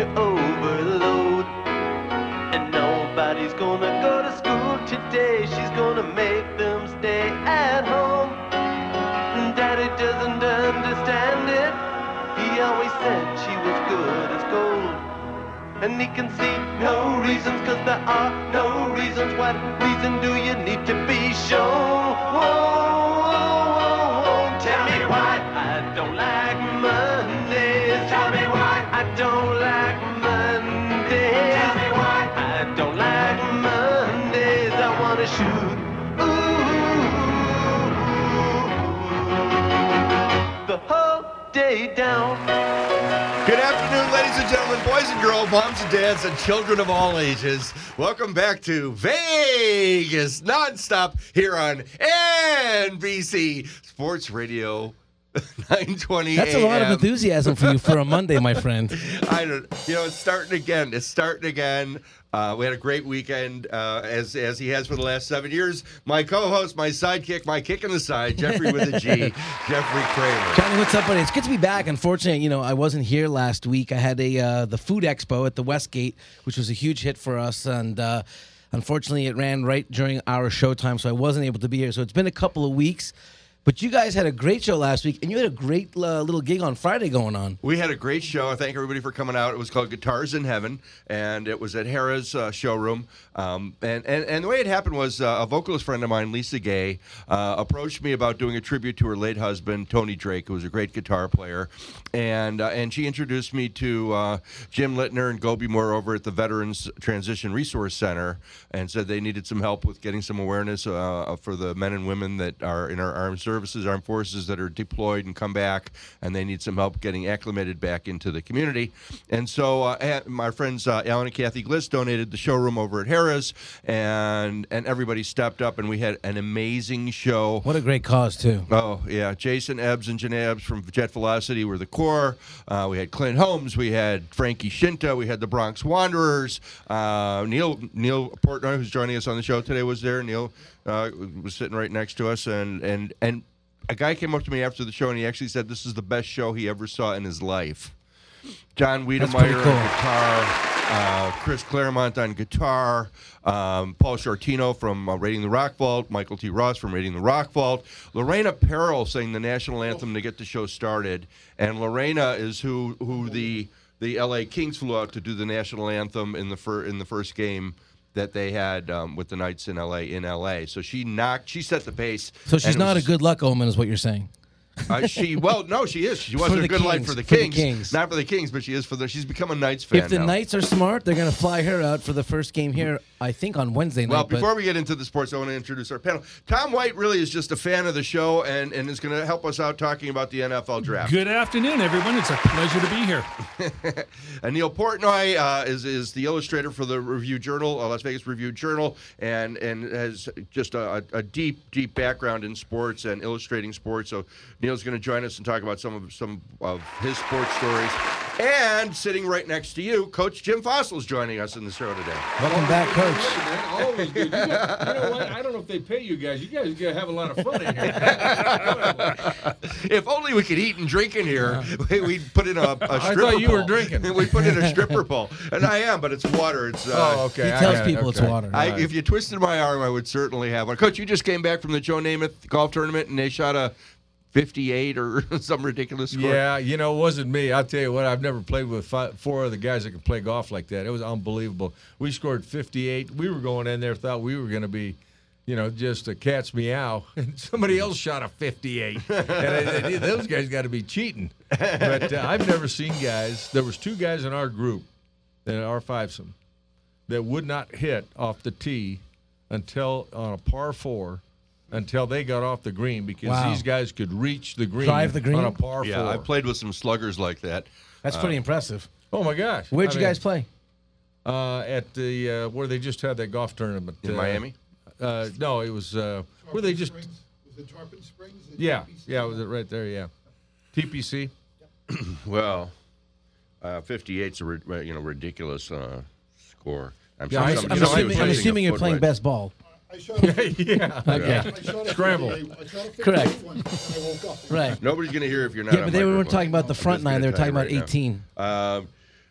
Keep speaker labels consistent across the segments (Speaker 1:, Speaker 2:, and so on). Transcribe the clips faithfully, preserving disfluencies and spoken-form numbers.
Speaker 1: overload. And nobody's gonna go to school today. She's gonna make them stay at home. Daddy doesn't understand it. He always said she was good as gold. And he can see no reasons, cause there are no reasons. What reason do you need to be shown? Whoa, whoa, whoa, whoa. Tell me why I don't like Mondays. Tell me why I don't like Mondays. Tell me why I don't like Mondays. I wanna shoot. Ooh, the whole day down.
Speaker 2: Good afternoon, ladies and gentlemen, boys and girls, moms and dads, and children of all ages. Welcome back to Vegas Nonstop here on N B C Sports Radio nine twenty
Speaker 3: That's a lot of enthusiasm for you for a Monday, my friend.
Speaker 2: I don't, you know, it's starting again. It's starting again. Uh, we had a great weekend, uh, as as he has for the last seven years. My co-host, my sidekick, my kick in the side, Jeffrey with a G, Jeffrey Kramer.
Speaker 3: Johnny, what's up, buddy? It's good to be back. Unfortunately, you know, I wasn't here last week. I had a uh, the Food Expo at the Westgate, which was a huge hit for us, and uh, unfortunately, it ran right during our showtime, so I wasn't able to be here. So it's been a couple of weeks. But you guys had a great show last week, and you had a great uh, little gig on Friday going on.
Speaker 2: We had a great show. I thank everybody for coming out. It was called Guitars in Heaven, and it was at Harrah's uh, showroom. Um, and, and, and the way it happened was uh, a vocalist friend of mine, Lisa Gay, uh, approached me about doing a tribute to her late husband, Tony Drake, who was a great guitar player. And uh, and she introduced me to uh, Jim Littner and Gobi Moore over at the Veterans Transition Resource Center, and said they needed some help with getting some awareness uh, for the men and women that are in our armed services, armed forces that are deployed and come back, and they need some help getting acclimated back into the community. And so uh, my friends uh, Alan and Kathy Gliss donated the showroom over at Harrah's, and and everybody stepped up, and we had an amazing show.
Speaker 3: What a great cause, too.
Speaker 2: Oh, yeah. Jason Ebbs and Janae Ebbs from Jet Velocity were the core. Uh, we had Clint Holmes. We had Frankie Shinta. We had the Bronx Wanderers. Uh, Neil Neil Portnoy, who's joining us on the show today, was there. Neil uh, was sitting right next to us, and and and a guy came up to me after the show, and he actually said this is the best show he ever saw in his life. John Wiedemeyer
Speaker 3: cool.
Speaker 2: on guitar, uh, Chris Claremont on guitar, um, Paul Shortino from uh, Raiding the Rock Vault, Michael T. Ross from Raiding the Rock Vault, Lorena Perrell sang the national anthem to get the show started, and Lorena is who who the the L A Kings flew out to do the national anthem in the fir- in the first game that they had um, with the Knights in L A in L A. So she knocked, she set the pace.
Speaker 3: So she's not
Speaker 2: was,
Speaker 3: a good luck omen, is what you're saying.
Speaker 2: Uh, she well, no, she is. She wasn't a good light for the
Speaker 3: for
Speaker 2: Kings.
Speaker 3: the Kings.
Speaker 2: Not for the Kings, but she is for the. She's become a Knights fan.
Speaker 3: If the
Speaker 2: now.
Speaker 3: Knights are smart, they're going to fly her out for the first game here, I think, on Wednesday night.
Speaker 2: Well,
Speaker 3: but
Speaker 2: before we get into the sports, I want to introduce our panel. Tom White really is just a fan of the show and, and is going to help us out talking about the N F L draft.
Speaker 4: Good afternoon, everyone. It's a pleasure to be here.
Speaker 2: And Neil Portnoy uh, is is the illustrator for the Review Journal, uh, Las Vegas Review Journal, and and has just a, a deep, deep background in sports and illustrating sports. So Neil's going to join us and talk about some of some of his sports stories. And sitting right next to you, Coach Jim Fossil is joining us in the show today.
Speaker 3: welcome back, Coach.
Speaker 5: Man, always good. You, got, you know what? I don't know if they pay you guys. You guys gotta have a lot of fun in here.
Speaker 2: If only we could eat and drink in here, we, we'd put in a, a stripper
Speaker 5: I thought you were
Speaker 2: pole.
Speaker 5: drinking.
Speaker 2: We put in a stripper pole, and I am, but it's water. It's uh,
Speaker 5: Oh, okay.
Speaker 3: He
Speaker 5: I
Speaker 3: tells
Speaker 5: got it.
Speaker 3: people it's
Speaker 5: Okay.
Speaker 3: water.
Speaker 2: I,
Speaker 5: Right.
Speaker 2: if you twisted my arm, I would certainly have one. Coach, you just came back from the Joe Namath golf tournament, and they shot a fifty-eight or some ridiculous score.
Speaker 5: Yeah, you know, it wasn't me. I'll tell you what, I've never played with five, four other guys that can play golf like that. It was unbelievable. We scored fifty-eight. We were going in there, thought we were going to be, you know, just a cat's meow. And somebody else shot a fifty-eight. And I, I, those guys got to be cheating. But uh, I've never seen guys. There was two guys in our group, in our fivesome, that would not hit off the tee until on a par four until they got off the green because
Speaker 3: Wow.
Speaker 5: these guys could reach the green,
Speaker 3: Drive the green?
Speaker 5: on a par
Speaker 2: Yeah,
Speaker 5: four.
Speaker 2: I played with some sluggers like that.
Speaker 3: That's pretty impressive.
Speaker 5: Oh, my gosh.
Speaker 3: Where'd
Speaker 5: I
Speaker 3: you
Speaker 5: mean,
Speaker 3: guys play?
Speaker 5: Uh, at the uh, where they just had that golf tournament.
Speaker 2: In
Speaker 5: uh,
Speaker 2: Miami?
Speaker 5: Uh, no, it was uh, where they just.
Speaker 6: Springs? Was it Tarpon Springs? Is it
Speaker 5: Yeah,
Speaker 6: T P C?
Speaker 5: yeah, was it right there? Yeah, T P C.
Speaker 2: Well, uh, fifty-eight's a ri- you know ridiculous uh, score. I'm
Speaker 5: Yeah, I-
Speaker 2: some-
Speaker 3: I'm
Speaker 2: you know, I
Speaker 3: assuming,
Speaker 2: was
Speaker 3: I'm
Speaker 2: using
Speaker 3: assuming
Speaker 2: a
Speaker 3: you're
Speaker 2: foot
Speaker 3: playing
Speaker 2: wedge.
Speaker 3: best ball.
Speaker 6: I shot a,
Speaker 5: yeah.
Speaker 3: Okay.
Speaker 6: I shot a
Speaker 5: Scramble.
Speaker 6: fifty-eight. I shot a fifty-eight
Speaker 3: Correct.
Speaker 6: once when I woke up.
Speaker 3: Right.
Speaker 2: Nobody's going to hear if you're not.
Speaker 3: Yeah,
Speaker 2: on
Speaker 3: but they weren't
Speaker 2: microphone.
Speaker 3: talking about the
Speaker 2: I'm
Speaker 3: front
Speaker 2: just
Speaker 3: nine.
Speaker 2: gonna
Speaker 3: They were
Speaker 2: tell
Speaker 3: talking
Speaker 2: you
Speaker 3: about
Speaker 2: right now.
Speaker 3: eighteen.
Speaker 2: Um,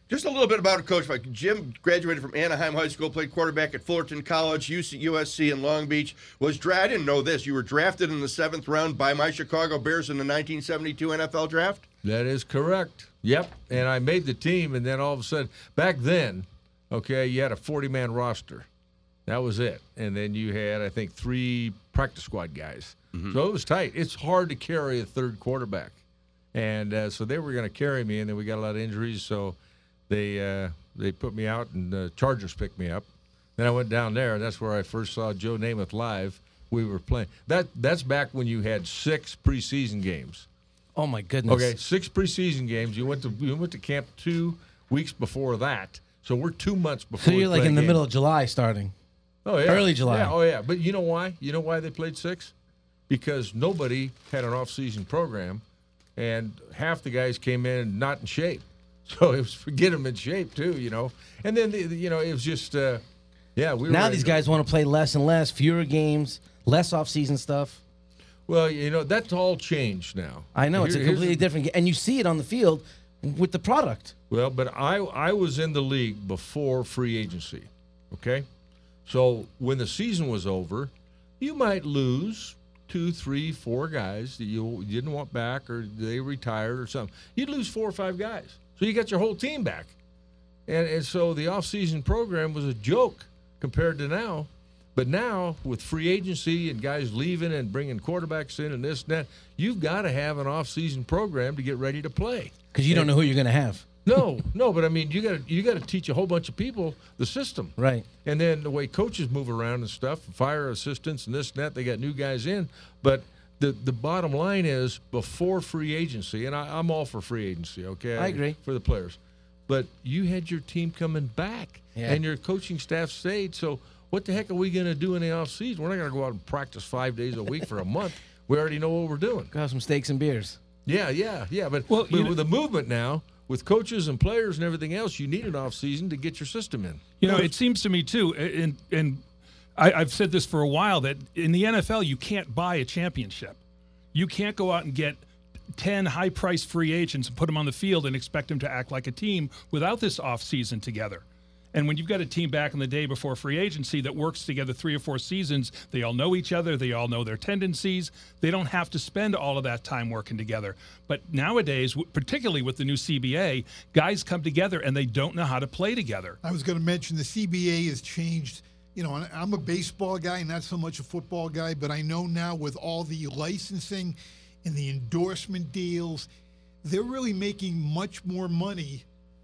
Speaker 2: Just a little bit about a coach. Like Jim graduated from Anaheim High School, played quarterback at Fullerton College, U C, U S C in Long Beach. Was dra- I didn't know this. You were drafted in the seventh round by my Chicago Bears in the nineteen seventy-two N F L draft?
Speaker 5: That is correct. Yep. And I made the team, and then all of a sudden, back then, okay, you had a forty-man roster. That was it. And then you had, I think, three practice squad guys. Mm-hmm. So it was tight. It's hard to carry a third quarterback. And uh, so they were going to carry me, and then we got a lot of injuries, so they uh, they put me out, and the Chargers picked me up. Then I went down there, and that's where I first saw Joe Namath live. We were playing. That That's back when you had six preseason games.
Speaker 3: Oh, my goodness.
Speaker 5: Okay, six preseason games. You went to you went to camp two weeks before that, so we're two months before.
Speaker 3: So you're
Speaker 5: we
Speaker 3: like
Speaker 5: play
Speaker 3: in
Speaker 5: a
Speaker 3: the
Speaker 5: game.
Speaker 3: middle of July starting.
Speaker 5: Oh yeah,
Speaker 3: early July.
Speaker 5: Yeah, oh yeah. But you know why? You know why they played six? Because nobody had an off-season program, and half the guys came in not in shape. So it was for get them in shape too, you know. And then the, the- you know it was just uh, yeah. We were
Speaker 3: Now
Speaker 5: ready
Speaker 3: these
Speaker 5: to-
Speaker 3: guys want to play less and less, fewer games, less off-season stuff.
Speaker 5: Well, you know that's all changed now.
Speaker 3: I know, it's a
Speaker 5: Here- here's
Speaker 3: completely
Speaker 5: the-
Speaker 3: different game. And you see it on the field with the product.
Speaker 5: Well, but I I was in the league before free agency, okay? So when the season was over, you might lose two, three, four guys that you didn't want back or they retired or something. You'd lose four or five guys. So you got your whole team back. And, and so the off-season program was a joke compared to now. But now with free agency and guys leaving and bringing quarterbacks in and this and that, you've got to have an off-season program to get ready to play.
Speaker 3: Because you don't know who you're going to have.
Speaker 5: No, no, but I mean, you got to you got to teach a whole bunch of people the system,
Speaker 3: Right.
Speaker 5: and then the way coaches move around and stuff, fire assistants and this and that. They got new guys in, but the the bottom line is before free agency, and I, I'm all for free agency. Okay,
Speaker 3: I agree.
Speaker 5: for the players, but you had your team coming back,
Speaker 3: Yeah.
Speaker 5: and your coaching staff stayed. So what the heck are we going to do in the off season? We're not going to go out and practice five days a week for a month. We already know what we're doing.
Speaker 3: Go have some steaks and beers.
Speaker 5: Yeah, yeah, yeah. But,
Speaker 4: Well,
Speaker 5: but
Speaker 4: you know-
Speaker 5: with the movement now, with coaches and players and everything else, you need an off season to get your system in.
Speaker 4: You know, it seems to me too, and and I, I've said this for a while, that in the N F L you can't buy a championship. You can't go out and get ten high-priced free agents and put them on the field and expect them to act like a team without this off-season together. And when you've got a team back in the day before free agency that works together three or four seasons, they all know each other, they all know their tendencies. They don't have to spend all of that time working together. But nowadays, w- particularly with the new C B A, guys come together and they don't know how to play together.
Speaker 6: I was going to mention the C B A has changed. You know, and I'm a baseball guy, not so much a football guy, but I know now with all the licensing and the endorsement deals, they're really making much more money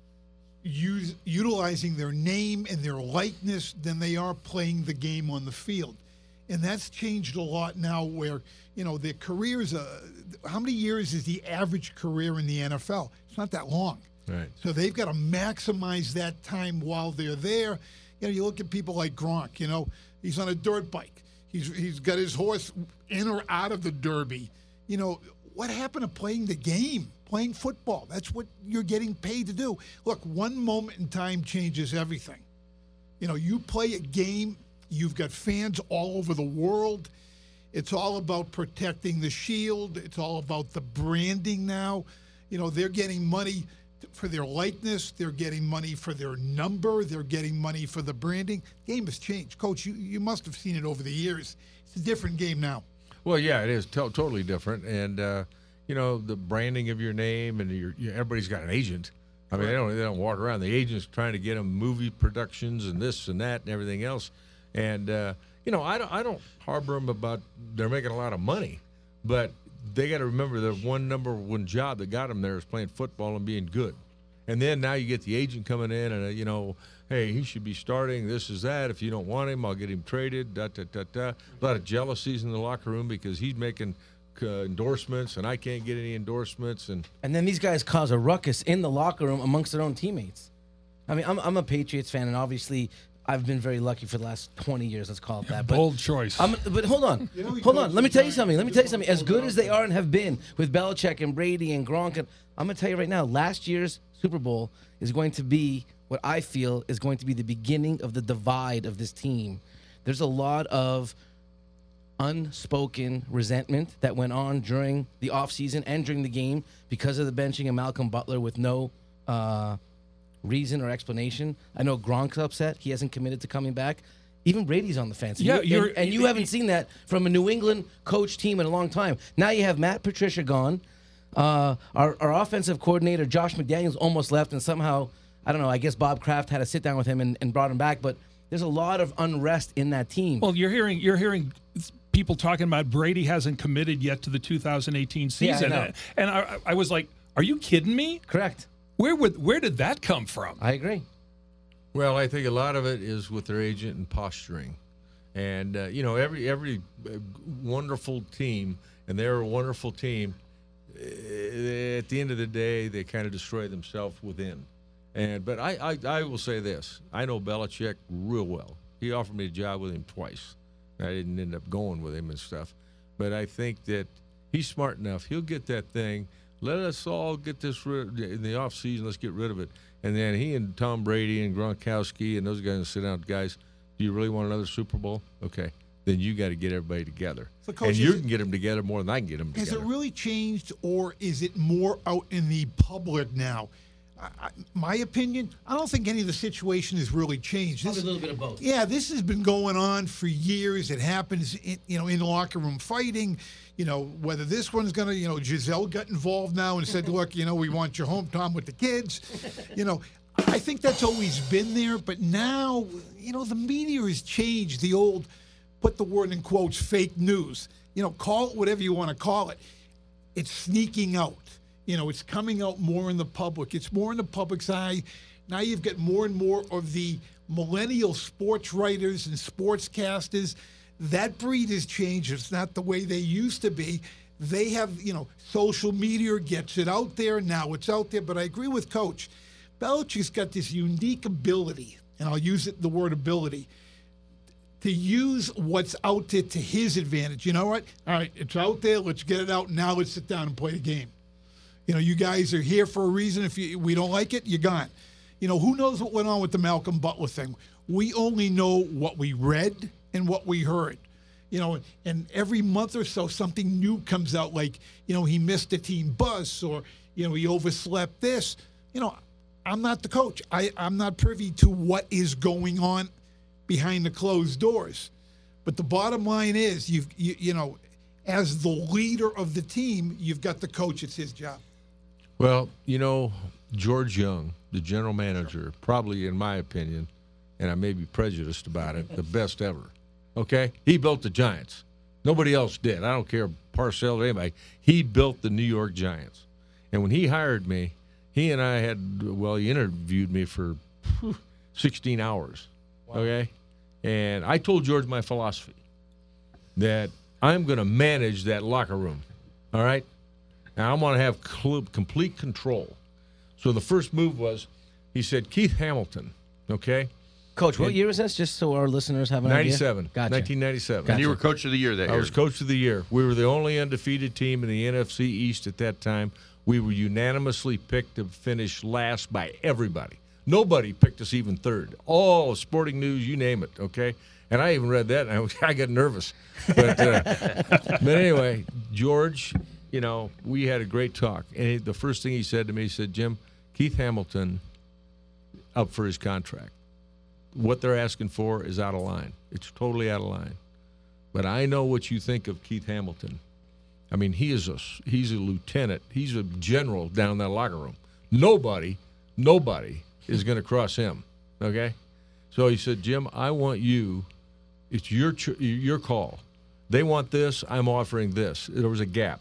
Speaker 6: use, utilizing their name and their likeness than they are playing the game on the field. And that's changed a lot now where, you know, their careers, uh, how many years is the average career in the N F L? It's not that long.
Speaker 5: Right.
Speaker 6: So they've got to maximize that time while they're there. You know, you look at people like Gronk, you know, he's on a dirt bike. He's he's got his horse in or out of the Derby. You know, what happened to playing the game, playing football? That's what you're getting paid to do. Look, one moment in time changes everything. You know, you play a game, you've got fans all over the world. It's all about protecting the shield. It's all about the branding now. You know, they're getting money for their likeness. They're getting money for their number. They're getting money for the branding. Game has changed. Coach, you, you must have seen it over the years. It's a different game now.
Speaker 5: Well, yeah, it is to- totally different, and uh, you know the branding of your name, and your, your everybody's got an agent. I mean, they don't they don't walk around. The agent's trying to get them movie productions and this and that and everything else. And uh, you know, I don't I don't harbor them about they're making a lot of money, but they got to remember the one number one job that got them there is playing football and being good. And then now you get the agent coming in and, uh, you know, hey, he should be starting. This is that. If you don't want him, I'll get him traded. Da, da, da, da. A lot of jealousies in the locker room because he's making uh, endorsements and I can't get any endorsements. And
Speaker 3: And then these guys cause a ruckus in the locker room amongst their own teammates. I mean, I'm, I'm a Patriots fan, and obviously I've been very lucky for the last twenty years, let's call it that. But
Speaker 4: Bold choice.
Speaker 3: I'm, but hold on,
Speaker 6: You know, he
Speaker 3: hold on.
Speaker 6: coaches
Speaker 3: Let me tell you
Speaker 6: Giants.
Speaker 3: something. Let me tell you something. As
Speaker 6: Just
Speaker 3: good
Speaker 6: hold
Speaker 3: as
Speaker 6: on.
Speaker 3: they are and have been with Belichick and Brady and Gronk, and I'm going to tell you right now, last year's Super Bowl is going to be what I feel is going to be the beginning of the divide of this team. There's a lot of unspoken resentment that went on during the offseason and during the game because of the benching of Malcolm Butler with no uh, reason or explanation. I know Gronk's upset. He hasn't committed to coming back. Even Brady's on the fence. And
Speaker 4: Yeah,
Speaker 3: you,
Speaker 4: you're-
Speaker 3: and, and you haven't seen that from a New England coach team in a long time. Now you have Matt Patricia gone. Uh, our, our offensive coordinator, Josh McDaniels, almost left, and somehow, I don't know, I guess Bob Kraft had to sit down with him and, and brought him back. But there's a lot of unrest in that team.
Speaker 4: Well, you're hearing you're hearing people talking about Brady hasn't committed yet to the two thousand eighteen
Speaker 3: Yeah, I
Speaker 4: season,
Speaker 3: know.
Speaker 4: and I, I was like, "Are you kidding me?
Speaker 3: Correct.
Speaker 4: Where would where did that come from?"
Speaker 3: I agree.
Speaker 5: Well, I think a lot of it is with their agent and posturing. And, uh, you know, every every uh, wonderful team, and they're a wonderful team, uh, at the end of the day, they kind of destroy themselves within. And But I, I, I will say this. I know Belichick real well. He offered me a job with him twice. I didn't end up going with him and stuff. But I think that he's smart enough. He'll get that thing. Let us all get this rid in the offseason. Let's get rid of it. And then he and Tom Brady and Gronkowski and those guys will sit down, guys, do you really want another Super Bowl? Okay. Then you got to get everybody together.
Speaker 6: So, Coach,
Speaker 5: and
Speaker 6: is
Speaker 5: you
Speaker 6: it-
Speaker 5: can get them together more than I can get them
Speaker 6: Has
Speaker 5: together.
Speaker 6: it really changed, or is it more out in the public now? I, I, my opinion, I don't think any of the situation has really changed.
Speaker 3: Probably
Speaker 6: This-
Speaker 3: a little bit of both.
Speaker 6: Yeah, this has been going on for years. It happens, in, you know, in locker room fighting. You know, whether this one's going to, you know, Giselle got involved now and said, look, you know, we want you home, Tom, with the kids. You know, I think that's always been there. But now, you know, the media has changed the old, put the word in quotes, fake news. You know, call it whatever you want to call it. It's sneaking out. You know, it's coming out more in the public. It's more in the public's eye. Now you've got more and more of the millennial sports writers and sportscasters. That breed has changed. It's not the way they used to be. They have, you know, social media gets it out there. Now it's out there. But I agree with Coach. Belichick's got this unique ability, and I'll use it the word ability, to use what's out there to his advantage. You know what? All right, it's out there. Let's get it out. Now let's sit down and play the game. You know, you guys are here for a reason. If you, we don't like it, you're gone. You know, who knows what went on with the Malcolm Butler thing? We only know what we read and what we heard. You know, and every month or so, something new comes out, like, you know, he missed a team bus, or, you know, he overslept this. You know, I'm not the coach. I, I'm not privy to what is going on behind the closed doors. But the bottom line is, you've, you, you know, as the leader of the team, you've got the coach. It's his job.
Speaker 5: Well, you know, George Young, the general manager, probably, in my opinion, and I may be prejudiced about it, the best ever. Okay? He built the Giants. Nobody else did. I don't care, Parcells or anybody. He built the New York Giants. And when he hired me, he and I had, well, he interviewed me for whew, sixteen hours. Wow. Okay? And I told George my philosophy, that I'm going to manage that locker room. All right? And I'm going to have cl- complete control. So the first move was, he said, Keith Hamilton, okay?
Speaker 3: Coach, what
Speaker 5: And-
Speaker 3: year was this? Just so our listeners have an
Speaker 5: ninety-seven.
Speaker 3: idea. Gotcha.
Speaker 5: nineteen ninety-seven.
Speaker 2: And you were coach of the year that
Speaker 5: I
Speaker 2: year.
Speaker 5: was coach of the year. We were the only undefeated team in the N F C East at that time. We were unanimously picked to finish last by everybody. Nobody picked us even third. All Sporting News, you name it, okay? And I even read that, and I, I got nervous. But, uh, but anyway, George, you know, we had a great talk. And he, the first thing he said to me, he said, Jim, Keith Hamilton up for his contract. What they're asking for is out of line. It's totally out of line. But I know what you think of Keith Hamilton. I mean, he is a he's a lieutenant. He's a general down in that locker room. Nobody, nobody is going to cross him. Okay, so he said, Jim, I want you. It's your ch- your call. They want this. I'm offering this. There was a gap.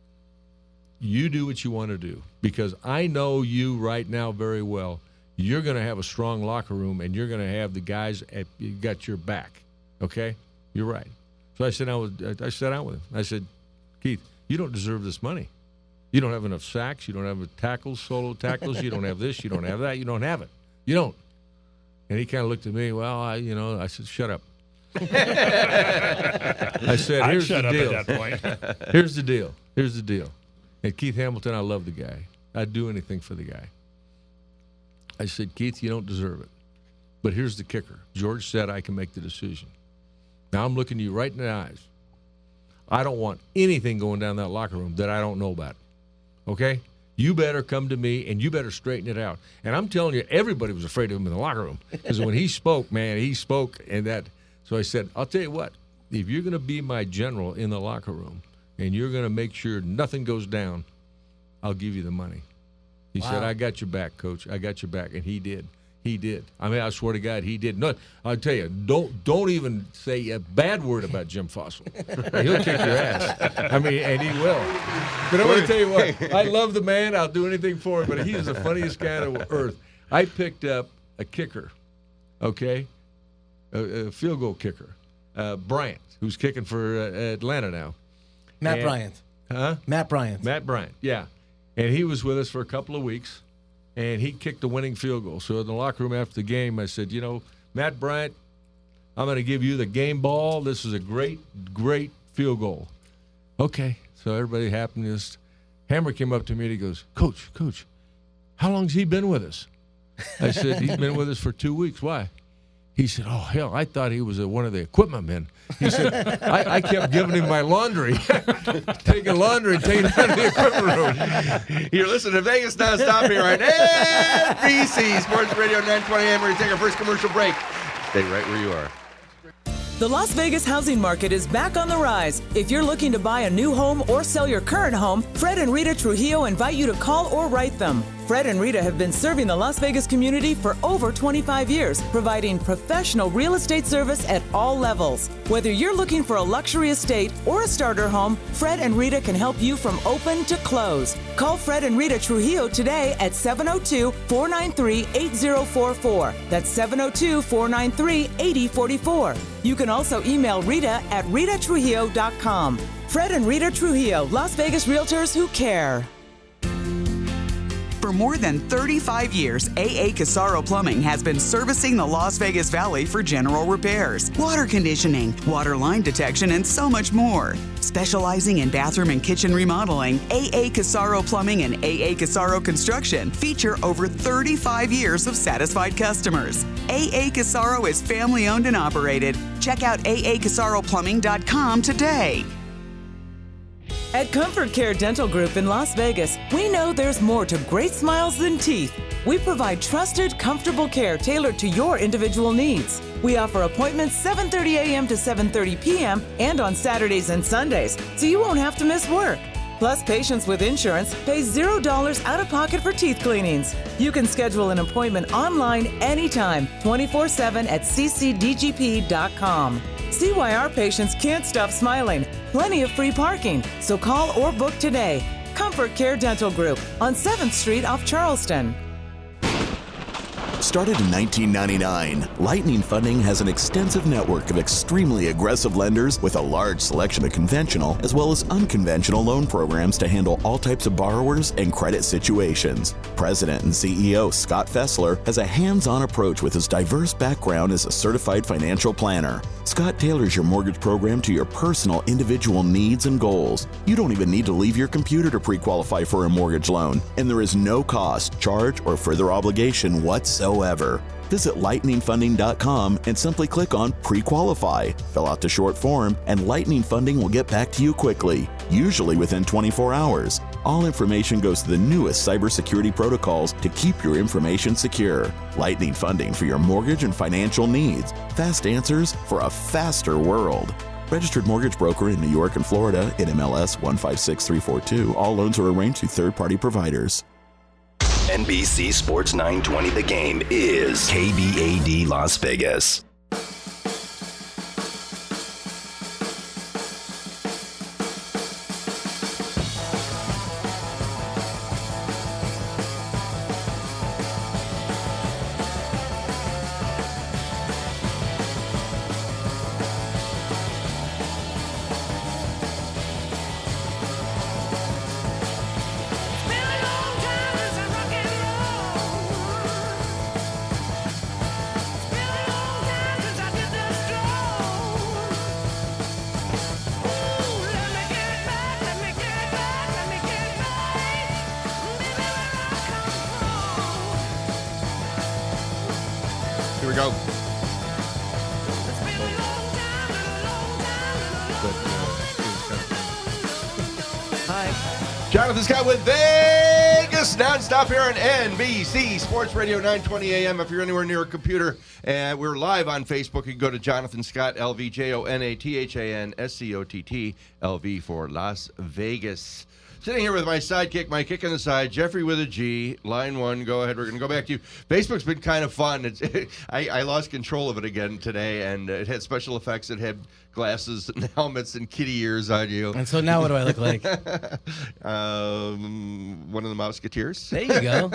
Speaker 5: You do what you want to do, because I know you right now very well. You're going to have a strong locker room, and you're going to have the guys at you got your back. Okay, you're right. So I sat down with I sat down with him. I said, Keith, you don't deserve this money. You don't have enough sacks. You don't have tackles, solo tackles. You don't have this. You don't have that. You don't have it. You don't. And he kind of looked at me. Well, I, you know, I said, shut up. I said,
Speaker 4: I'd
Speaker 5: here's
Speaker 4: shut
Speaker 5: the
Speaker 4: up
Speaker 5: deal.
Speaker 4: at that point.
Speaker 5: Here's the deal. Here's the deal. And Keith Hamilton, I love the guy. I'd do anything for the guy. I said, Keith, you don't deserve it. But here's the kicker. George said I can make the decision. Now I'm looking you right in the eyes. I don't want anything going down that locker room that I don't know about. Okay? You better come to me, and you better straighten it out. And I'm telling you, everybody was afraid of him in the locker room because when he spoke, man, he spoke, and that. So I said, I'll tell you what, if you're going to be my general in the locker room and you're going to make sure nothing goes down, I'll give you the money. He
Speaker 3: Wow.
Speaker 5: said, I got your back, Coach. I got your back. And he did. He did. I mean, I swear to God, he did. No, I'll tell you, don't don't even say a bad word about Jim Fossil. He'll kick your ass. I mean, and he will. But I'm going to tell you what, I love the man. I'll do anything for him, but he is the funniest guy on earth. I picked up a kicker, okay, a, a field goal kicker, uh, Bryant, who's kicking for uh, Atlanta now.
Speaker 3: Matt
Speaker 5: And-
Speaker 3: Bryant.
Speaker 5: Huh?
Speaker 3: Matt Bryant.
Speaker 5: Matt Bryant, yeah. And he was with us for a couple of weeks, and he kicked the winning field goal. So in the locker room after the game, I said, you know, Matt Bryant, I'm going to give you the game ball. This is a great, great field goal. Okay. So everybody happened. This Hammer came up to me and he goes, Coach, Coach, how long's he been with us? I said, he's been with us for two weeks. Why? He said, oh, hell, I thought he was a, one of the equipment men. He said, I, I kept giving him my laundry, taking laundry and taking it out of the equipment room.
Speaker 2: You're listening to Vegas Nonstop here on N B C Sports Radio nine twenty A M. We're going to take our first commercial break. Stay right where you are.
Speaker 7: The Las Vegas housing market is back on the rise. If you're looking to buy a new home or sell your current home, Fred and Rita Trujillo invite you to call or write them. Fred and Rita have been serving the Las Vegas community for over twenty-five years, providing professional real estate service at all levels. Whether you're looking for a luxury estate or a starter home, Fred and Rita can help you from open to close. Call Fred and Rita Trujillo today at seven oh two, four nine three, eight oh four four. That's seven oh two, four nine three, eight oh four four. You can also email Rita at rita trujillo dot com. Fred and Rita Trujillo, Las Vegas Realtors who care.
Speaker 8: For more than thirty-five years, A A Casaro Plumbing has been servicing the Las Vegas Valley for general repairs, water conditioning, water line detection, and so much more. Specializing in bathroom and kitchen remodeling, A A Casaro Plumbing and A A Casaro Construction feature over thirty-five years of satisfied customers. A A Casaro is family owned and operated. Check out A A Casaro Plumbing dot com today.
Speaker 7: At Comfort Care Dental Group in Las Vegas, we know there's more to great smiles than teeth. We provide trusted, comfortable care tailored to your individual needs. We offer appointments seven thirty a.m. to seven thirty p.m. and on Saturdays and Sundays, so you won't have to miss work. Plus, patients with insurance pay zero dollars out of pocket for teeth cleanings. You can schedule an appointment online anytime, twenty-four seven at c c d g p dot com. See why our patients can't stop smiling. Plenty of free parking, so call or book today. Comfort Care Dental Group on seventh Street off Charleston.
Speaker 9: Started in nineteen ninety-nine, Lightning Funding has an extensive network of extremely aggressive lenders with a large selection of conventional as well as unconventional loan programs to handle all types of borrowers and credit situations. President and C E O Scott Fessler has a hands-on approach with his diverse background as a certified financial planner. Scott tailors your mortgage program to your personal individual needs and goals. You don't even need to leave your computer to pre-qualify for a mortgage loan, and there is no cost, charge, or further obligation whatsoever. Visit lightning funding dot com and simply click on Pre-Qualify. Fill out the short form, and Lightning Funding will get back to you quickly, usually within twenty-four hours. All information goes to the newest cybersecurity protocols to keep your information secure. Lightning Funding for your mortgage and financial needs. Fast answers for a faster world. Registered mortgage broker in New York and Florida, N M L S one five six three four two. All loans are arranged through third-party providers.
Speaker 10: N B C Sports nine twenty The Game is K B A D Las Vegas.
Speaker 2: Here we go.
Speaker 3: Hi.
Speaker 2: Jonathan Scott with Vegas Vegas, nonstop here on N B C Sports Radio nine twenty A M. If you're anywhere near a computer, and we're live on Facebook, you can go to Jonathan Scott, L V, J O N A T H A N S C O T T, L V for Las Vegas. Sitting here with my sidekick, my kick in the side, Jeffrey with a G, line one. Go ahead. We're going to go back to you. Facebook's been kind of fun. It's, I, I lost control of it again today, and it had special effects. It had glasses and helmets and kitty ears on you.
Speaker 3: And so now what do I look like?
Speaker 2: um, one of the Mouseketeers.
Speaker 3: There you go.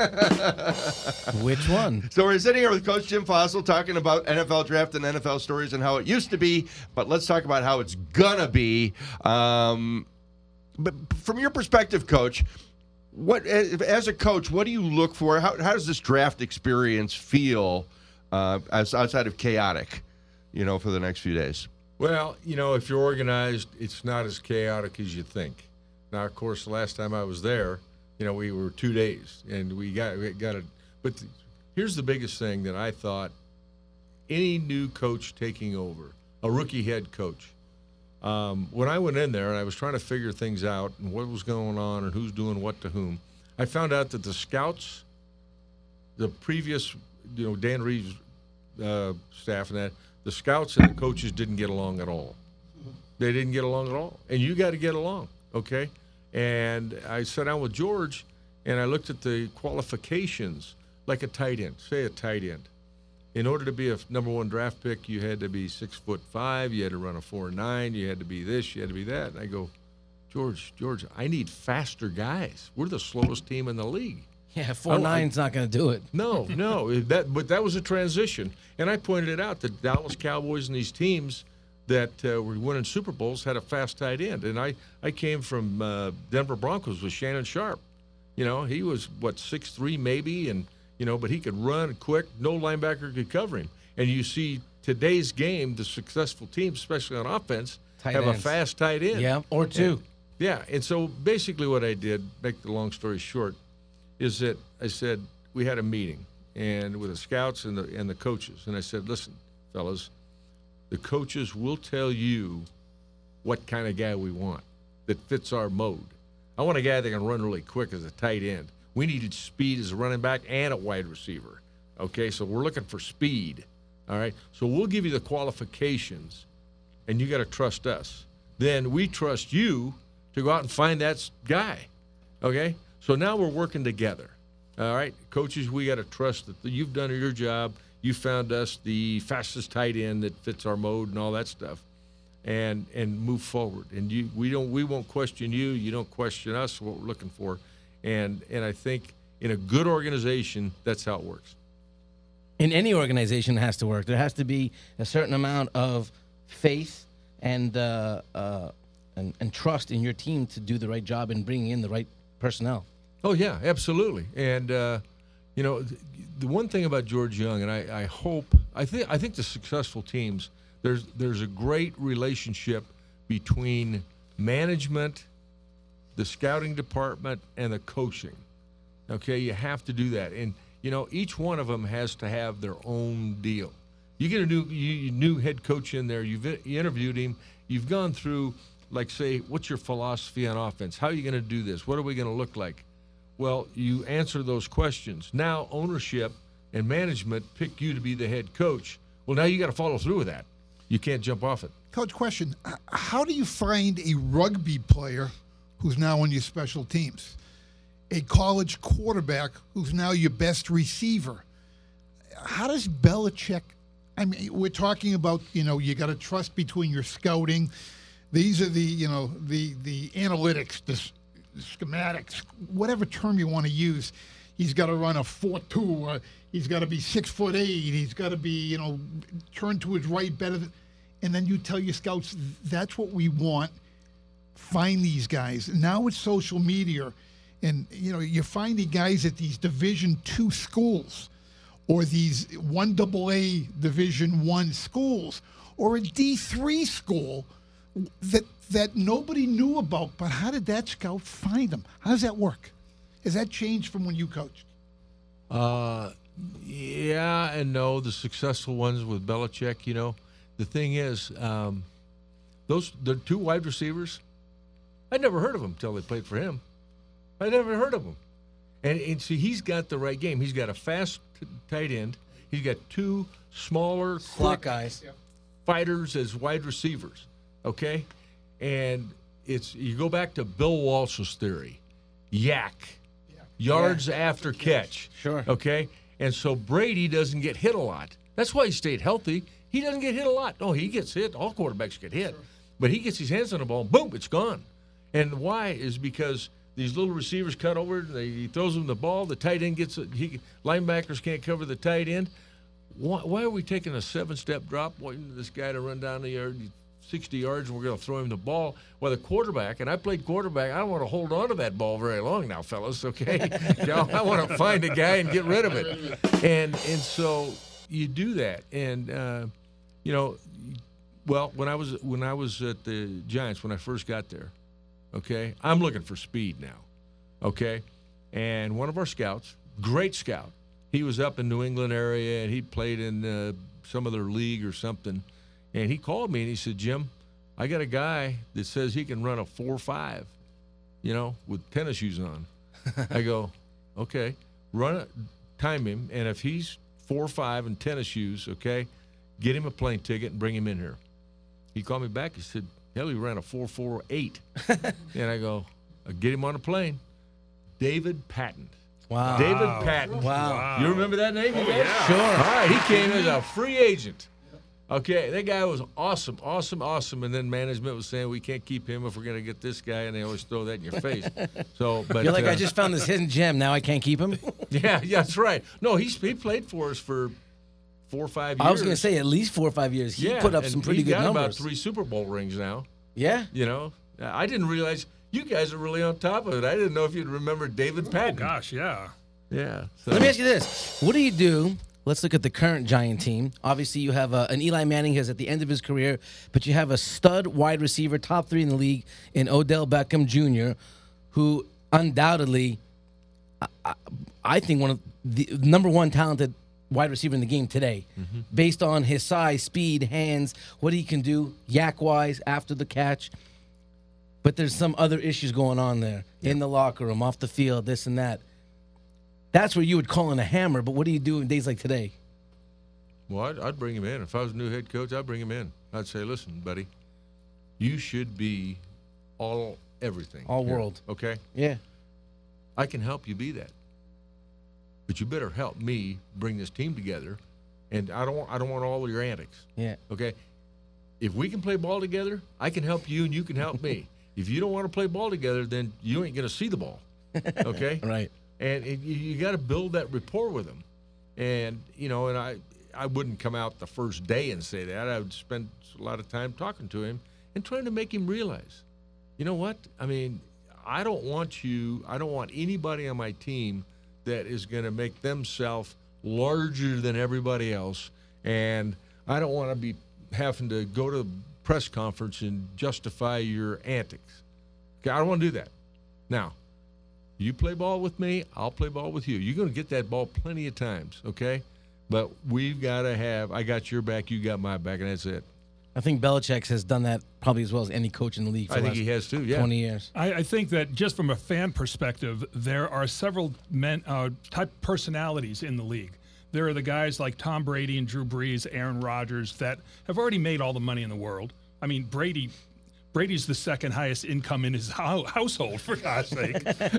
Speaker 3: Which one?
Speaker 2: So we're sitting here with Coach Jim Fossil talking about N F L draft and N F L stories and how it used to be, but let's talk about how it's going to be. Um, but from your perspective, Coach, what as a coach, what do you look for? How, how does this draft experience feel uh, as outside of chaotic, you know, for the next few days?
Speaker 5: Well, you know, if you're organized, it's not as chaotic as you think. Now, of course, the last time I was there, you know, we were two days, and we got we got it. But the, here's the biggest thing that I thought: any new coach taking over, a rookie head coach. Um, when I went in there and I was trying to figure things out and what was going on and who's doing what to whom, I found out that the scouts, the previous, you know, Dan Reeves' uh, staff and that, the scouts and the coaches didn't get along at all. They didn't get along at all. And you got to get along, okay? And I sat down with George, and I looked at the qualifications, like a tight end, say a tight end. In order to be a number one draft pick, you had to be six foot five, you had to run a four nine, you had to be this, you had to be that. And I go, George, George, I need faster guys. We're the slowest team in the league.
Speaker 3: Yeah, four nine's not going to do it.
Speaker 5: No, no, that but that was a transition, and I pointed it out that Dallas Cowboys and these teams that uh, were winning Super Bowls had a fast tight end, and I I came from uh, Denver Broncos with Shannon Sharp. You know, he was what six three maybe, and you know, but he could run quick. No linebacker could cover him. And you see today's game, the successful teams, especially on offense,
Speaker 3: Tight
Speaker 5: have
Speaker 3: ends.
Speaker 5: a fast tight end.
Speaker 3: Yeah, or two.
Speaker 5: And, yeah, and so basically what I did, make the long story short, is that I said we had a meeting and with the scouts and the and the coaches, and I said, listen, fellas, the coaches will tell you what kind of guy we want that fits our mode. I want a guy that can run really quick as a tight end. We needed speed as a running back and a wide receiver. Okay, so we're looking for speed. All right, so we'll give you the qualifications, and you got to trust us. Then we trust you to go out and find that guy. Okay, so now we're working together. All right, coaches, we got to trust that you've done your job. You found us the fastest tight end that fits our mode and all that stuff, and and move forward. And you, we don't, we won't question you. You don't question us. What we're looking for. And and I think in a good organization, that's how it works.
Speaker 3: In any organization, it has to work. There has to be a certain amount of faith and uh, uh, and, and trust in your team to do the right job and bringing in the right personnel.
Speaker 5: Oh, yeah, absolutely. And, uh, you know, the, the one thing about George Young, and I, I hope, I think I think the successful teams, there's there's a great relationship between management, the scouting department, and the coaching. Okay, you have to do that. And, you know, each one of them has to have their own deal. You get a new you, new head coach in there, you've you interviewed him, you've gone through, like, say, what's your philosophy on offense? How are you going to do this? What are we going to look like? Well, you answer those questions. Now ownership and management pick you to be the head coach. Well, now you got to follow through with that. You can't jump off it.
Speaker 6: Coach, question. How do you find a rugby player who's now on your special teams, a college quarterback who's now your best receiver? How does Belichick, I mean, we're talking about, you know, you got to trust between your scouting. These are the, you know, the, the analytics, the, the schematics, whatever term you want to use. He's got to run a four two. Uh, he's got to be six foot eight. He's got to be, you know, turn to his right better than, and then you tell your scouts, that's what we want. Find these guys. Now it's social media, and you know you're finding guys at these Division two schools, or these one double A Division one schools, or a D three school that that nobody knew about. But how did that scout find them? How does that work? Has that changed from when you coached?
Speaker 5: Uh, yeah and no. The successful ones with Belichick, you know, the thing is, um, those the two wide receivers. I'd never heard of them until they played for him. I never heard of them. And, and see, he's got the right game. He's got a fast t- tight end. He's got two smaller,
Speaker 3: Slot
Speaker 5: quick
Speaker 3: guys.
Speaker 5: fighters as wide receivers. Okay, and it's you go back to Bill Walsh's theory, yak, yards
Speaker 3: Yeah.
Speaker 5: after catch.
Speaker 3: Sure.
Speaker 5: Okay, and so Brady doesn't get hit a lot. That's why he stayed healthy. He doesn't get hit a lot. No, he gets hit. All quarterbacks get hit, but he gets his hands on the ball. Boom, it's gone. And why is because these little receivers cut over. They, he throws them the ball. The tight end gets it. He, linebackers can't cover the tight end. Why, why are we taking a seven-step drop, waiting this guy to run down the yard, sixty yards, and we're going to throw him the ball? Well, the quarterback, and I played quarterback, I don't want to hold on to that ball very long now, fellas, okay? I want to find a guy and get rid of it. And and so you do that. And, uh, you know, well, when I was when I was at the Giants, when I first got there, okay, I'm looking for speed now, okay? And one of our scouts, great scout, he was up in New England area, and he played in uh, some other league or something. And he called me, and he said, Jim, I got a guy that says he can run a four five, you know, with tennis shoes on. I go, okay, run it, time him, and if he's four five and tennis shoes, okay, get him a plane ticket and bring him in here. He called me back. He said, hell, he ran a four four eight. And I go, I'll get him on a plane. David Patton.
Speaker 3: Wow.
Speaker 5: David Patton.
Speaker 3: Wow.
Speaker 5: You remember that name? You guys?
Speaker 3: Sure.
Speaker 5: All right, he came as a free agent. Okay, that guy was awesome, awesome, awesome. And then management was saying we can't keep him if we're going to get this guy, and they always throw that in your face. So, but
Speaker 3: You're like,
Speaker 5: uh,
Speaker 3: I just found this hidden gem. Now I can't keep him.
Speaker 5: yeah, yeah, that's right. No, he's he played for us for four or five years.
Speaker 3: I was going to say at least four or five years. He
Speaker 5: yeah,
Speaker 3: put up
Speaker 5: and
Speaker 3: some pretty
Speaker 5: he's
Speaker 3: good
Speaker 5: got
Speaker 3: numbers.
Speaker 5: about three Super Bowl rings now.
Speaker 3: Yeah.
Speaker 5: You know, I didn't realize you guys are really on top of it. I didn't know if you'd remember David Patton.
Speaker 4: Oh, gosh, yeah.
Speaker 5: Yeah. So.
Speaker 3: Let me ask you this: what do you do? Let's look at the current Giant team. Obviously, you have uh, an Eli Manning who's at the end of his career, but you have a stud wide receiver, top three in the league, in Odell Beckham Junior, who undoubtedly, I, I think, one of the number one talented wide receiver in the game today, mm-hmm. based on his size, speed, hands, what he can do, yak-wise, after the catch. But there's some other issues going on there yeah. in the locker room, off the field, this and that. That's where you would call in a hammer, but what do you do in days like today?
Speaker 5: Well, I'd, I'd bring him in. If I was a new head coach, I'd bring him in. I'd say, listen, buddy, you should be all everything.
Speaker 3: All
Speaker 5: here,
Speaker 3: world.
Speaker 5: Okay?
Speaker 3: Yeah.
Speaker 5: I can help you be that. But you better help me bring this team together, and I don't, I don't want all of your antics.
Speaker 3: Yeah.
Speaker 5: Okay? If we can play ball together, I can help you, and you can help me. If you don't want to play ball together, then you ain't going to see the ball. Okay?
Speaker 3: Right.
Speaker 5: And it, you, you got to build that rapport with them. And, you know, and I, I wouldn't come out the first day and say that. I would spend a lot of time talking to him and trying to make him realize, you know what? I mean, I don't want you, I don't want anybody on my team that is going to make themselves larger than everybody else. And I don't want to be having to go to a press conference and justify your antics. Okay, I don't want to do that. Now, you play ball with me, I'll play ball with you. You're going to get that ball plenty of times, okay? But we've got to have, I got your back, you got my back, and that's it.
Speaker 3: I think Belichick has done that probably as well as any coach in the league for
Speaker 5: I
Speaker 3: the
Speaker 5: think
Speaker 3: last
Speaker 5: he has too, yeah.
Speaker 3: twenty years.
Speaker 4: I, I think that just from a fan perspective, there are several men, uh, type personalities in the league. There are the guys like Tom Brady and Drew Brees, Aaron Rodgers, that have already made all the money in the world. I mean, Brady... Brady's the second highest income in his ho- household, for God's sake.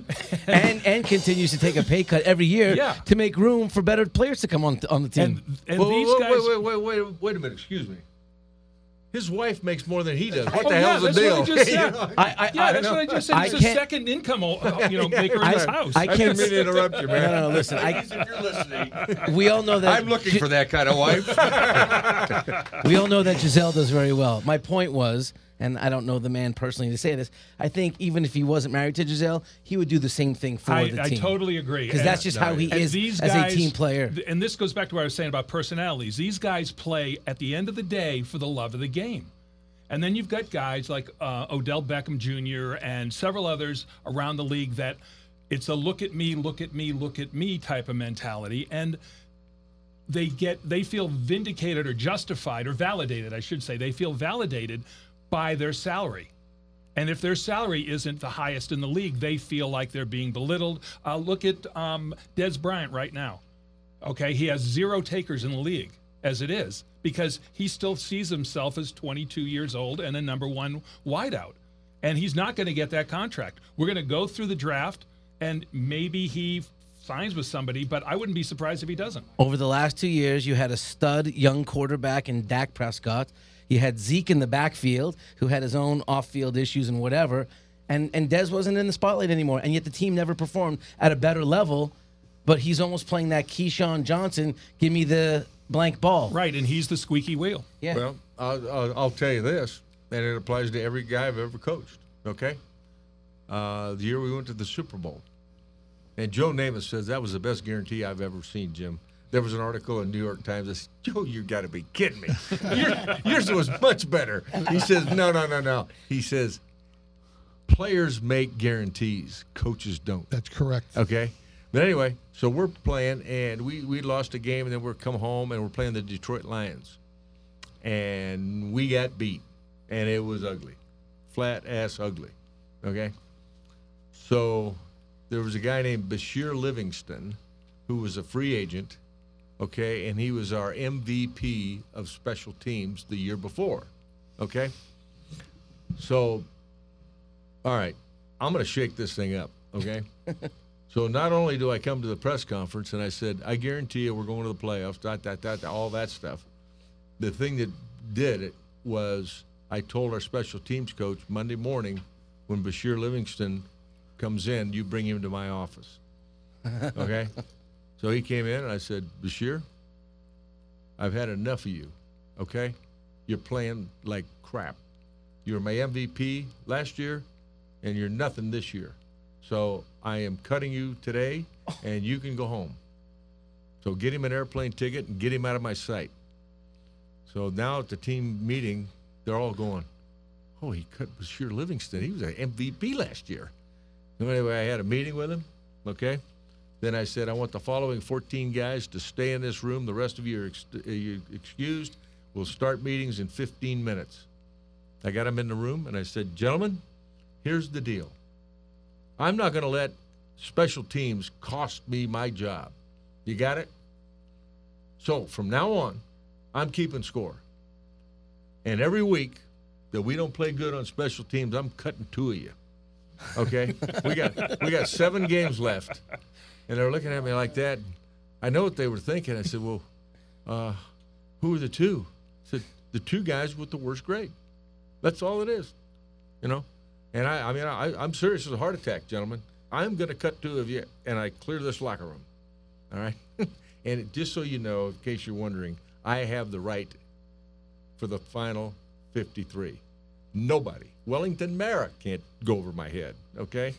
Speaker 3: and and continues to take a pay cut every year
Speaker 4: yeah.
Speaker 3: to make room for better players to come on on the team.
Speaker 4: And, and
Speaker 5: wait,
Speaker 4: these
Speaker 5: wait,
Speaker 4: guys...
Speaker 5: Wait, wait, wait, wait, wait a minute. Excuse me. His wife makes more than he does. What
Speaker 4: oh,
Speaker 5: the
Speaker 4: yeah,
Speaker 5: hell's the
Speaker 4: that's
Speaker 5: deal?
Speaker 4: What I just said.
Speaker 3: I, I,
Speaker 4: yeah,
Speaker 3: I,
Speaker 4: that's
Speaker 3: no,
Speaker 4: what I just said.
Speaker 3: I
Speaker 4: It's the
Speaker 3: can't-
Speaker 4: second income, uh, you know, maker in his house.
Speaker 3: I
Speaker 5: I
Speaker 3: can't
Speaker 5: didn't mean to interrupt you, man.
Speaker 3: No, no, no, listen. I,
Speaker 2: If you're listening,
Speaker 3: we all know that
Speaker 2: I'm looking for that kind of wife.
Speaker 3: we all know that Giselle does very well. My point was, and I don't know the man personally to say this, I think even if he wasn't married to Giselle, he would do the same thing for
Speaker 4: I,
Speaker 3: the
Speaker 4: I
Speaker 3: team.
Speaker 4: totally agree.
Speaker 3: Because
Speaker 4: And-
Speaker 3: that's just how he
Speaker 4: and
Speaker 3: is
Speaker 4: these
Speaker 3: as
Speaker 4: guys,
Speaker 3: a team player.
Speaker 4: And this goes back to what I was saying about personalities. These guys play at the end of the day for the love of the game. And then you've got guys like uh, Odell Beckham Junior and several others around the league that it's a look at me, look at me, look at me type of mentality. And they get they feel vindicated or justified or validated, I should say. They feel validated by their salary. And if their salary isn't the highest in the league, they feel like they're being belittled. Uh, look at um, Des Bryant right now. Okay, he has zero takers in the league as it is because he still sees himself as twenty-two years old and a number one wideout. And he's not going to get that contract. We're going to go through the draft, and maybe he signs with somebody, but I wouldn't be surprised if he doesn't.
Speaker 3: Over the last two years, you had a stud young quarterback in Dak Prescott. You had Zeke in the backfield, who had his own off-field issues and whatever, and and Dez wasn't in the spotlight anymore, and yet the team never performed at a better level, but he's almost playing that Keyshawn Johnson, give me the blank ball.
Speaker 4: Right, and he's the squeaky wheel.
Speaker 3: Yeah.
Speaker 5: Well, I'll, I'll, I'll tell you this, and it applies to every guy I've ever coached, okay? Uh, the year we went to the Super Bowl, and Joe Namath says that was the best guarantee I've ever seen, Jim. There was an article in New York Times that said, Joe, you got to be kidding me. Yours, yours was much better. He says, no, no, no, no. He says, players make guarantees. Coaches don't.
Speaker 6: That's correct.
Speaker 5: Okay? But anyway, so we're playing, and we, we lost a game, and then we're come home, and we're playing the Detroit Lions. And we got beat, and it was ugly. Flat-ass ugly. Okay? So there was a guy named Bashir Livingston who was a free agent. Okay, and he was our M V P of special teams the year before, okay? So, all right, I'm going to shake this thing up, okay? So not only do I come to the press conference and I said, I guarantee you we're going to the playoffs, dot, dot, dot, dot, all that stuff. The thing that did it was I told our special teams coach Monday morning when Bashir Livingston comes in, you bring him to my office, okay? So he came in, and I said, Bashir, I've had enough of you, okay? You're playing like crap. You were my M V P last year, and you're nothing this year. So I am cutting you today, and you can go home. So get him an airplane ticket and get him out of my sight. So now at the team meeting, they're all going, oh, he cut Bashir Livingston. He was an M V P last year. So anyway, I had a meeting with him, okay? Then I said, I want the following fourteen guys to stay in this room. The rest of you are ex- you're excused. We'll start meetings in fifteen minutes. I got them in the room, and I said, gentlemen, here's the deal. I'm not going to let special teams cost me my job. You got it? So from now on, I'm keeping score. And every week that we don't play good on special teams, I'm cutting two of you. Okay? we got we got seven games left. And they were looking at me like that. I know what they were thinking. I said, well, uh, who are the two? I said, the two guys with the worst grade. That's all it is, you know. And, I, I mean, I, I'm serious as a heart attack, gentlemen. I'm going to cut two of you, and I clear this locker room, all right? And it, just so you know, in case you're wondering, I have the right for the final fifty-three. Nobody. Wellington Mara can't go over my head, okay?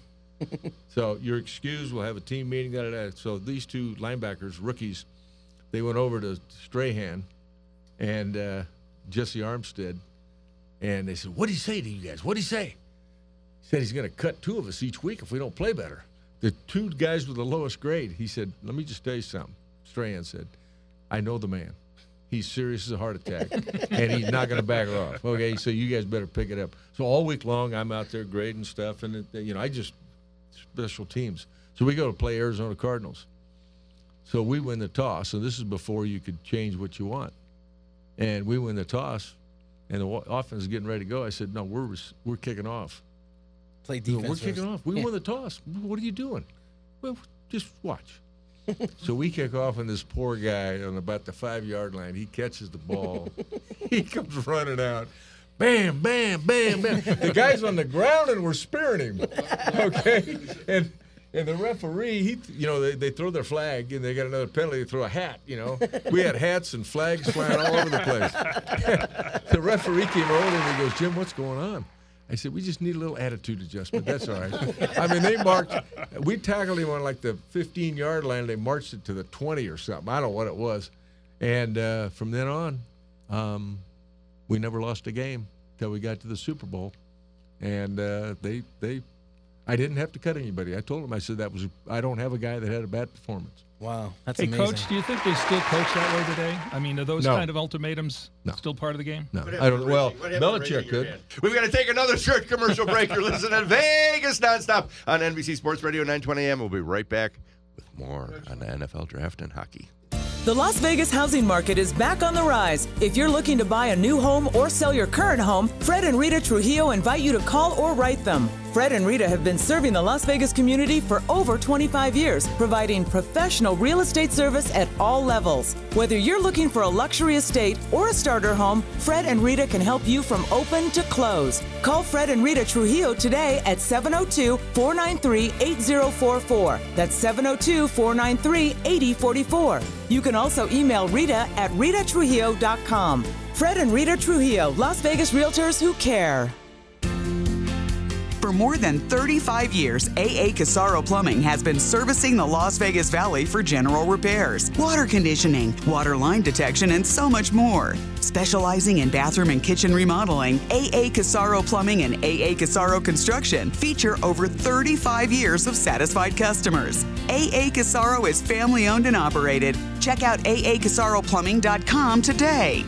Speaker 5: So you're excused. We'll have a team meeting. Da, da, da. So these two linebackers, rookies, they went over to Strahan and uh, Jesse Armstead, and they said, what did he say to you guys? What did he say? He said he's going to cut two of us each week if we don't play better. The two guys with the lowest grade. He said, let me just tell you something. Strahan said, I know the man. He's serious as a heart attack, and he's not going to back off. Okay, so you guys better pick it up. So all week long, I'm out there grading stuff, and, it, you know, I just – special teams. So we go to play Arizona Cardinals. So we win the toss. So this is before you could change what you want. And we win the toss, and the offense is getting ready to go. I said, no, we're we're kicking off.
Speaker 3: Play defense.
Speaker 5: We're kicking
Speaker 3: first.
Speaker 5: off. We
Speaker 3: Yeah.
Speaker 5: won the toss. What are you doing? Well, just watch. So we kick off, and this poor guy on about the five-yard line, he catches the ball. He comes running out. Bam, bam, bam, bam. The guy's on the ground, and we're spearing him. Okay? And and the referee, he, you know, they, they throw their flag, and they got another penalty. They throw a hat, you know. We had hats and flags flying all over the place. The referee came over, and he goes, Jim, what's going on? I said, we just need a little attitude adjustment. That's all right. I mean, they marched. We tackled him on, like, the fifteen-yard line. They marched it to the twenty or something. I don't know what it was. And uh, from then on, um, we never lost a game until we got to the Super Bowl. And uh, they they I didn't have to cut anybody. I told him, I said, that was I don't have a guy that had a bad performance.
Speaker 3: Wow, that's
Speaker 4: hey,
Speaker 3: amazing.
Speaker 4: Coach, do you think they still coach that way today? I mean, are those
Speaker 5: No.
Speaker 4: kind of ultimatums
Speaker 5: No.
Speaker 4: still part of the game?
Speaker 5: No, I don't. Well, Belichick could.
Speaker 2: We've got to take another short commercial break. You're listening to Vegas Nonstop on N B C Sports Radio nine twenty A M. We'll be right back with more on the N F L draft and hockey.
Speaker 7: The Las Vegas housing market is back on the rise. If you're looking to buy a new home or sell your current home, Fred and Rita Trujillo invite you to call or write them. Fred and Rita have been serving the Las Vegas community for over twenty-five years, providing professional real estate service at all levels. Whether you're looking for a luxury estate or a starter home, Fred and Rita can help you from open to close. Call Fred and Rita Trujillo today at seven oh two, four nine three, eight oh four four. That's seven oh two, four nine three, eight oh four four. You can also email Rita at rita trujillo dot com. Fred and Rita Trujillo, Las Vegas realtors who care.
Speaker 8: For more than thirty-five years, A A Casaro Plumbing has been servicing the Las Vegas Valley for general repairs, water conditioning, water line detection, and so much more. Specializing in bathroom and kitchen remodeling, A A Casaro Plumbing and A A Casaro Construction feature over thirty-five years of satisfied customers. A A Casaro is family owned and operated. Check out A A Casaro Plumbing dot com today.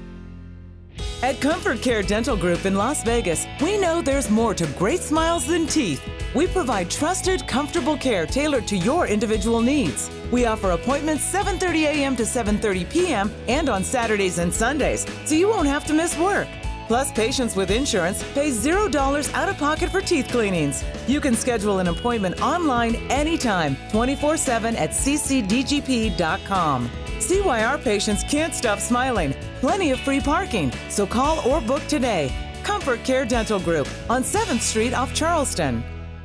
Speaker 7: At Comfort Care Dental Group in Las Vegas, we know there's more to great smiles than teeth. We provide trusted, comfortable care tailored to your individual needs. We offer appointments seven thirty a.m. to seven thirty p.m. and on Saturdays and Sundays, so you won't have to miss work. Plus, patients with insurance pay zero dollars out of pocket for teeth cleanings. You can schedule an appointment online anytime, twenty-four seven at c c d g p dot com. See why our patients can't stop smiling. Plenty of free parking, so call or book today. Comfort Care Dental Group on seventh Street off Charleston.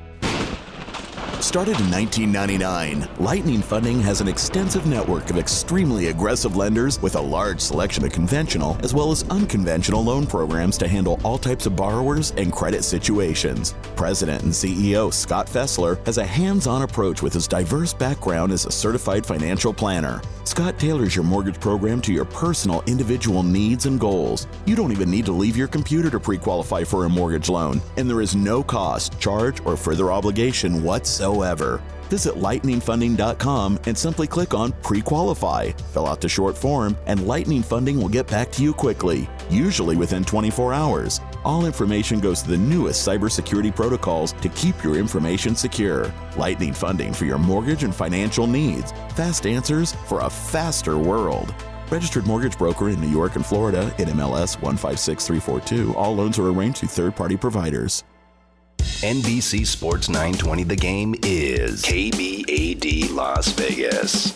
Speaker 9: Started in nineteen ninety-nine, Lightning Funding has an extensive network of extremely aggressive lenders with a large selection of conventional as well as unconventional loan programs to handle all types of borrowers and credit situations. President and C E O Scott Fessler has a hands-on approach with his diverse background as a certified financial planner. Scott tailors your mortgage program to your personal individual needs and goals. You don't even need to leave your computer to pre-qualify for a mortgage loan, and there is no cost, charge, or further obligation whatsoever. Visit lightning funding dot com and simply click on Pre-Qualify. Fill out the short form, and Lightning Funding will get back to you quickly, usually within twenty-four hours. All information goes to the newest cybersecurity protocols to keep your information secure. Lightning Funding for your mortgage and financial needs. Fast answers for a faster world. Registered mortgage broker in New York and Florida, N M L S one five six three four two. All loans are arranged through third-party providers.
Speaker 10: N B C Sports nine twenty The Game is K B A D Las Vegas.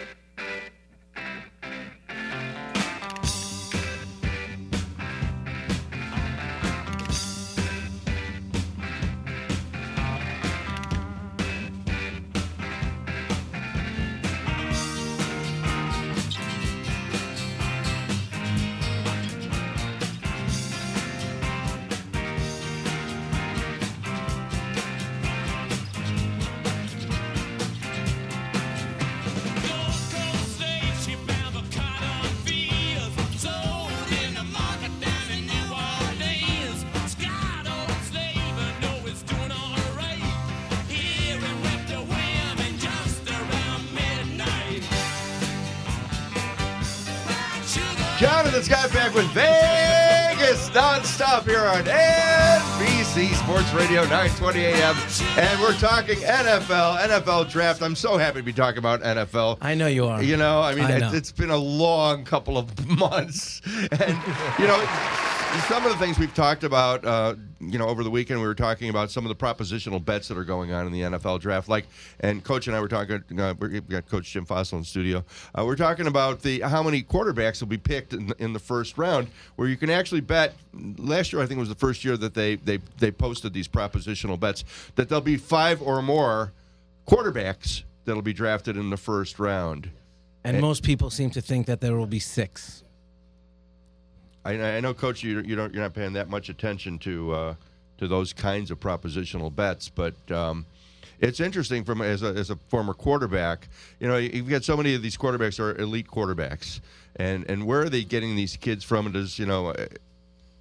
Speaker 2: Jonathan Scott back with Vegas Nonstop here on N B C Sports Radio nine twenty A M. And we're talking N F L, N F L draft. I'm so happy to be talking about N F L.
Speaker 3: I know you are.
Speaker 2: You know, I mean,
Speaker 3: I
Speaker 2: it,
Speaker 3: know.
Speaker 2: it's been a long couple of months. And, you know, some of the things we've talked about, uh, you know, over the weekend, we were talking about some of the propositional bets that are going on in the N F L draft. Like, and Coach and I were talking, uh, we've got Coach Jim Fossil in the studio. Uh, we're talking about the how many quarterbacks will be picked in, in the first round, where you can actually bet. Last year, I think, was the first year that they, they, they posted these propositional bets, that there'll be five or more quarterbacks that'll be drafted in the first round.
Speaker 3: And, and most people seem to think that there will be six.
Speaker 2: I, I know, Coach, you you don't you're not paying that much attention to uh, to those kinds of propositional bets, but um, it's interesting from as a as a former quarterback. You know, you've got so many of these quarterbacks are elite quarterbacks, and and where are they getting these kids from? And does you know,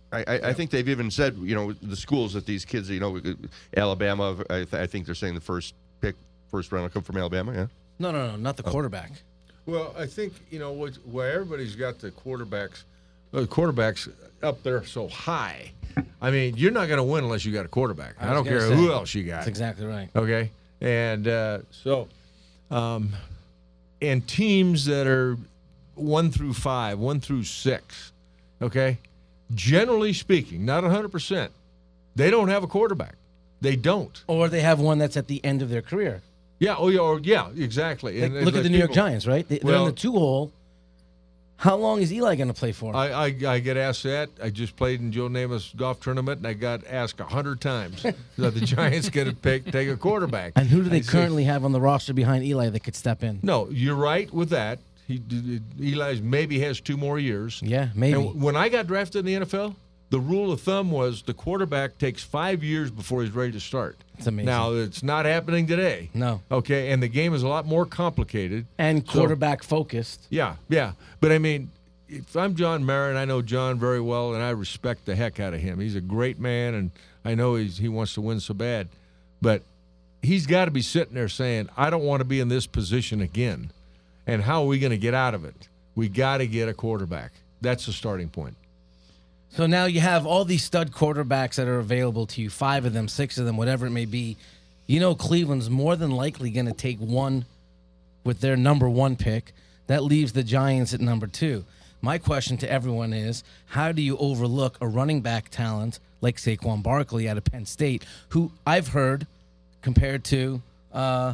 Speaker 2: I, I, I think they've even said, you know, the schools that these kids, you know, Alabama, I, th- I think they're saying the first pick, first round will come from Alabama, yeah?
Speaker 3: No, no, no, not the quarterback.
Speaker 5: Well, I think, you know, what, where everybody's got the quarterbacks, the quarterbacks up there so high. I mean, you're not going to win unless you got a quarterback. I,
Speaker 3: I
Speaker 5: don't care
Speaker 3: say,
Speaker 5: who else you got.
Speaker 3: That's exactly right.
Speaker 5: Okay? And uh, so, um, and teams that are one through five, one through six, okay? Generally speaking, not one hundred percent, they don't have a quarterback. They don't.
Speaker 3: Or they have one that's at the end of their career.
Speaker 5: Yeah, oh yeah, or, yeah, exactly.
Speaker 3: Like,
Speaker 5: And,
Speaker 3: look
Speaker 5: and
Speaker 3: at the
Speaker 5: like
Speaker 3: New York
Speaker 5: people-
Speaker 3: Giants, right? They, they're
Speaker 5: Well-
Speaker 3: in the two-hole. How long is Eli going to play for?
Speaker 5: I, I, I get asked that. I just played in Joe Namath's golf tournament, and I got asked a hundred times that the Giants going to pick take a quarterback.
Speaker 3: And who do they
Speaker 5: I said,
Speaker 3: currently have on the roster behind Eli that could step in?
Speaker 5: No, you're right with that. He Eli maybe has two more years.
Speaker 3: Yeah, maybe.
Speaker 5: And when I got drafted in the N F L, the rule of thumb was the quarterback takes five years before he's ready to start.
Speaker 3: It's amazing.
Speaker 5: Now, it's not happening today.
Speaker 3: No.
Speaker 5: Okay, and the game is a lot more complicated.
Speaker 3: And
Speaker 5: So-
Speaker 3: quarterback focused.
Speaker 5: Yeah, yeah. But, I mean, if I'm John Mara, and I know John very well, and I respect the heck out of him. He's a great man, and I know he's, he wants to win so bad. But he's got to be sitting there saying, I don't want to be in this position again. And how are we going to get out of it? We got to get a quarterback. That's the starting point.
Speaker 3: So now you have all these stud quarterbacks that are available to you, five of them, six of them, whatever it may be. You know Cleveland's more than likely going to take one with their number one pick. That leaves the Giants at number two. My question to everyone is, how do you overlook a running back talent like Saquon Barkley out of Penn State, who I've heard compared to uh,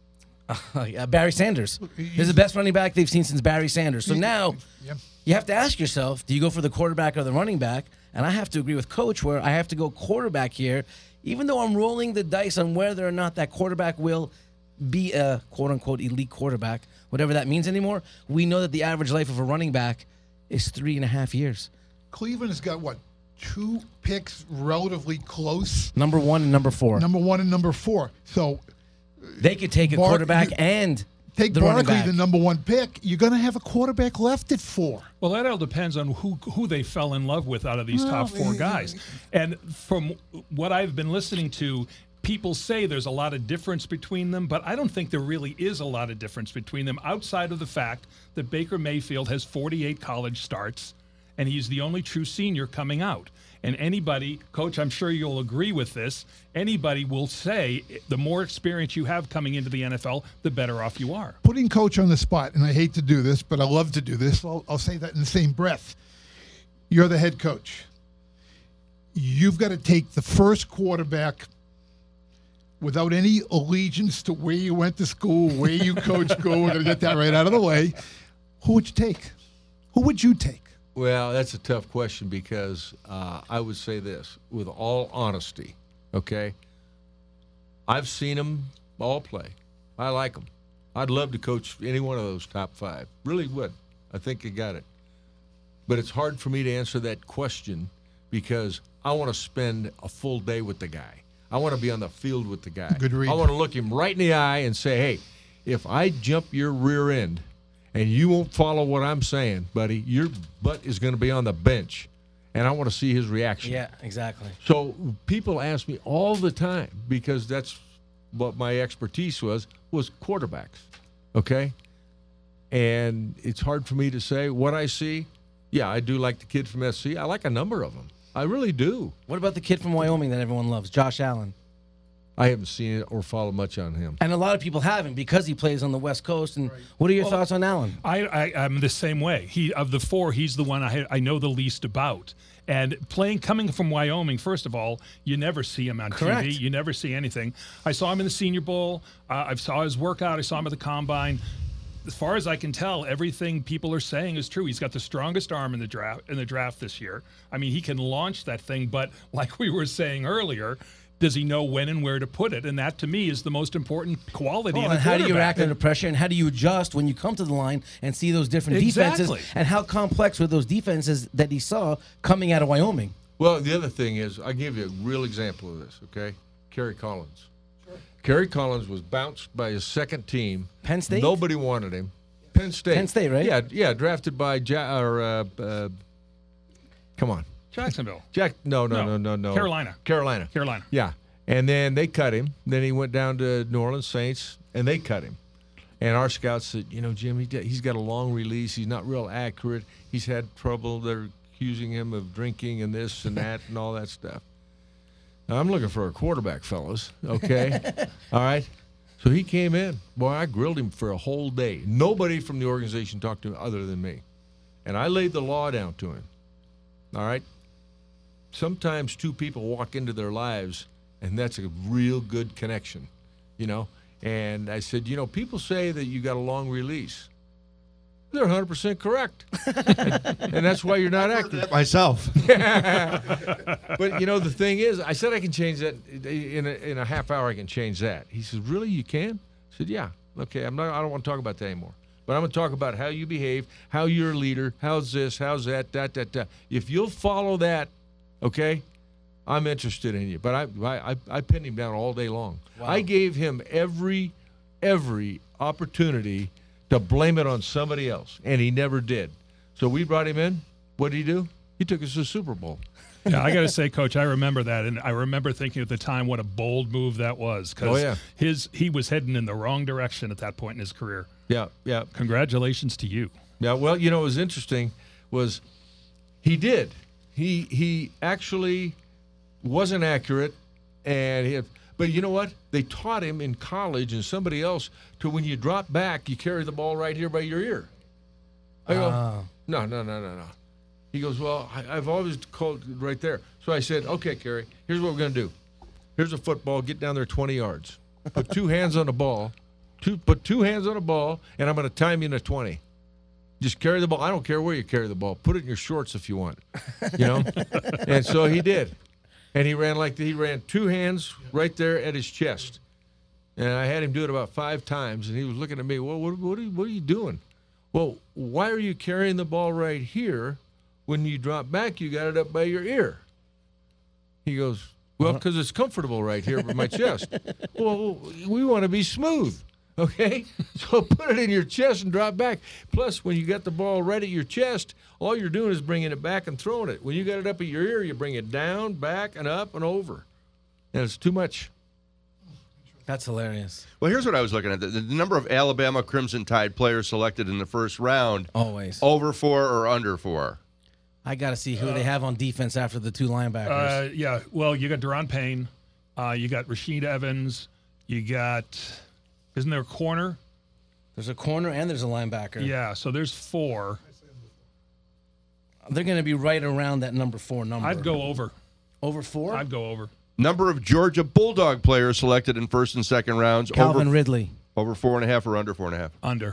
Speaker 3: uh, Barry Sanders? He's the best running back they've seen since Barry Sanders. So now
Speaker 6: Yep.
Speaker 3: you have to ask yourself, do you go for the quarterback or the running back? And I have to agree with Coach where I have to go quarterback here, even though I'm rolling the dice on whether or not that quarterback will be a quote-unquote elite quarterback, whatever that means anymore. We know that the average life of a running back is three and a half years.
Speaker 6: Cleveland has got, what, two picks relatively close?
Speaker 3: Number one and number four.
Speaker 6: Number one and number four. So
Speaker 3: They could take a
Speaker 6: Bar-
Speaker 3: quarterback
Speaker 6: you-
Speaker 3: and
Speaker 6: take
Speaker 3: the running
Speaker 6: Barkley,
Speaker 3: back.
Speaker 6: the number one pick. You're going to have a quarterback left at four.
Speaker 4: Well, that all depends on who who they fell in love with out of these top four guys. And from what I've been listening to, people say there's a lot of difference between them, but I don't think there really is a lot of difference between them outside of the fact that Baker Mayfield has forty-eight college starts, and he's the only true senior coming out. And anybody, Coach, I'm sure you'll agree with this, anybody will say the more experience you have coming into the N F L, the better off you are.
Speaker 6: Putting Coach on the spot, and I hate to do this, but I love to do this. I'll, I'll say that in the same breath. You're the head coach. You've got to take the first quarterback without any allegiance to where you went to school, where you coach go. We're going to get that right out of the way. Who would you take? Who would you take?
Speaker 5: Well, that's a tough question because uh, I would say this, with all honesty, okay? I've seen them all play. I like them. I'd love to coach any one of those top five. Really would. I think you got it. But it's hard for me to answer that question because I want to spend a full day with the guy. I want to be on the field with the guy.
Speaker 6: Good read.
Speaker 5: I want to look him right in the eye and say, hey, if I jump your rear end and you won't follow what I'm saying, buddy, your butt is going to be on the bench. And I want to see his reaction.
Speaker 3: Yeah, exactly.
Speaker 5: So people ask me all the time, because that's what my expertise was, was quarterbacks, okay? And it's hard for me to say what I see. Yeah, I do like the kid from S C. I like a number of them. I really do.
Speaker 3: What about the kid from Wyoming that everyone loves, Josh Allen?
Speaker 5: I haven't seen it or followed much on him.
Speaker 3: And a lot of people haven't because he plays on the West Coast. And what are your thoughts on Allen?
Speaker 4: I, I I'm the same way. He of the four, he's the one I I know the least about. And playing coming from Wyoming, first of all, you never see him on
Speaker 3: Correct.
Speaker 4: T V. You never see anything. I saw him in the Senior Bowl. Uh, I saw his workout. I saw him at the Combine. As far as I can tell, everything people are saying is true. He's got the strongest arm in the draft in the draft this year. I mean, he can launch that thing, but like we were saying earlier, does he know when and where to put it? And that, to me, is the most important quality.
Speaker 3: Well,
Speaker 4: in a
Speaker 3: and how do you
Speaker 4: quarterback.
Speaker 3: react under pressure, and how do you adjust when you come to the line and see those different
Speaker 4: Exactly.
Speaker 3: defenses, and how complex were those defenses that he saw coming out of Wyoming?
Speaker 5: Well, the other thing is, I'll give you a real example of this, okay? Kerry Collins. Sure. Kerry Collins was bounced by his second team.
Speaker 3: Penn State?
Speaker 5: Nobody wanted him. Penn State.
Speaker 3: Penn State, right?
Speaker 5: Yeah, yeah, drafted by, ja- or, uh, uh, come on.
Speaker 4: Jacksonville.
Speaker 5: Jack, no, no,
Speaker 4: No.
Speaker 5: no, no, no.
Speaker 4: Carolina.
Speaker 5: Carolina.
Speaker 4: Carolina.
Speaker 5: Yeah. And then they cut him. Then he went down to New Orleans Saints, and they cut him. And our scouts said, you know, Jim, he, he's got a long release. He's not real accurate. He's had trouble. They're accusing him of drinking and this and that and all that stuff. Now, I'm looking for a quarterback, fellas, okay? All right? So he came in. Boy, I grilled him for a whole day. Nobody from the organization talked to him other than me. And I laid the law down to him. All right? Sometimes two people walk into their lives, and that's a real good connection, you know? And I said, you know, people say that you got a long release. They're one hundred percent correct. and, and that's why you're not accurate.
Speaker 2: Myself.
Speaker 5: But, you know, the thing is, I said I can change that in a, in a half hour. I can change that. He says, really, you can? I said, yeah. Okay, I'm not. I don't want to talk about that anymore. But I'm going to talk about how you behave, how you're a leader, how's this, how's that, that, that, that. If you'll follow that, okay, I'm interested in you. But I I, I pinned him down all day long. Wow. I gave him every every opportunity to blame it on somebody else, and he never did. So we brought him in. What did he do? He took us to the Super Bowl.
Speaker 4: Yeah, I got to say, Coach, I remember that, and I remember thinking at the time what a bold move that was, because
Speaker 5: Oh, yeah.
Speaker 4: his he was heading in the wrong direction at that point in his career.
Speaker 5: Yeah, yeah.
Speaker 4: Congratulations to you.
Speaker 5: Yeah, well, you know, what was interesting was he did. He he actually wasn't accurate, and he had, but you know what? They taught him in college and somebody else to when you drop back, you carry the ball right here by your ear. I go,
Speaker 3: Ah.
Speaker 5: no, no, no, no, no. He goes, well, I, I've always called right there. So I said, okay, Kerry, here's what we're going to do. Here's a football. Get down there twenty yards. Put two hands on the ball. Two, put two hands on the ball, and I'm going to time you in a twenty. Just carry the ball. I don't care where you carry the ball. Put it in your shorts if you want. You know? And so he did. And he ran like he ran two hands right there at his chest. And I had him do it about five times, and he was looking at me, well, what, what, are, you, what are you doing? Well, why are you carrying the ball right here? When you drop back, you got it up by your ear. He goes, well, because it's comfortable right here with my chest. Well, we want to be smooth, okay? So put it in your chest and drop back. Plus, when you got the ball right at your chest, all you're doing is bringing it back and throwing it. When you got it up at your ear, you bring it down, back, and up and over. And it's too much.
Speaker 3: That's hilarious.
Speaker 2: Well, here's what I was looking at. The, the number of Alabama Crimson Tide players selected in the first round.
Speaker 3: Always.
Speaker 2: Over four or under four?
Speaker 3: I got to see who uh, they have on defense after the two linebackers.
Speaker 4: Uh, yeah, well, you got Deron Payne. Uh, you got Rasheed Evans. You got, isn't there a corner?
Speaker 3: There's a corner and there's a linebacker.
Speaker 4: Yeah, so there's four.
Speaker 3: They're going to be right around that number four number.
Speaker 4: I'd go over.
Speaker 3: Over four?
Speaker 4: I'd go over.
Speaker 2: Number of Georgia Bulldog players selected in first and second rounds.
Speaker 3: Calvin
Speaker 2: over,
Speaker 3: Ridley.
Speaker 2: Over four and a half or under four and a half?
Speaker 4: Under.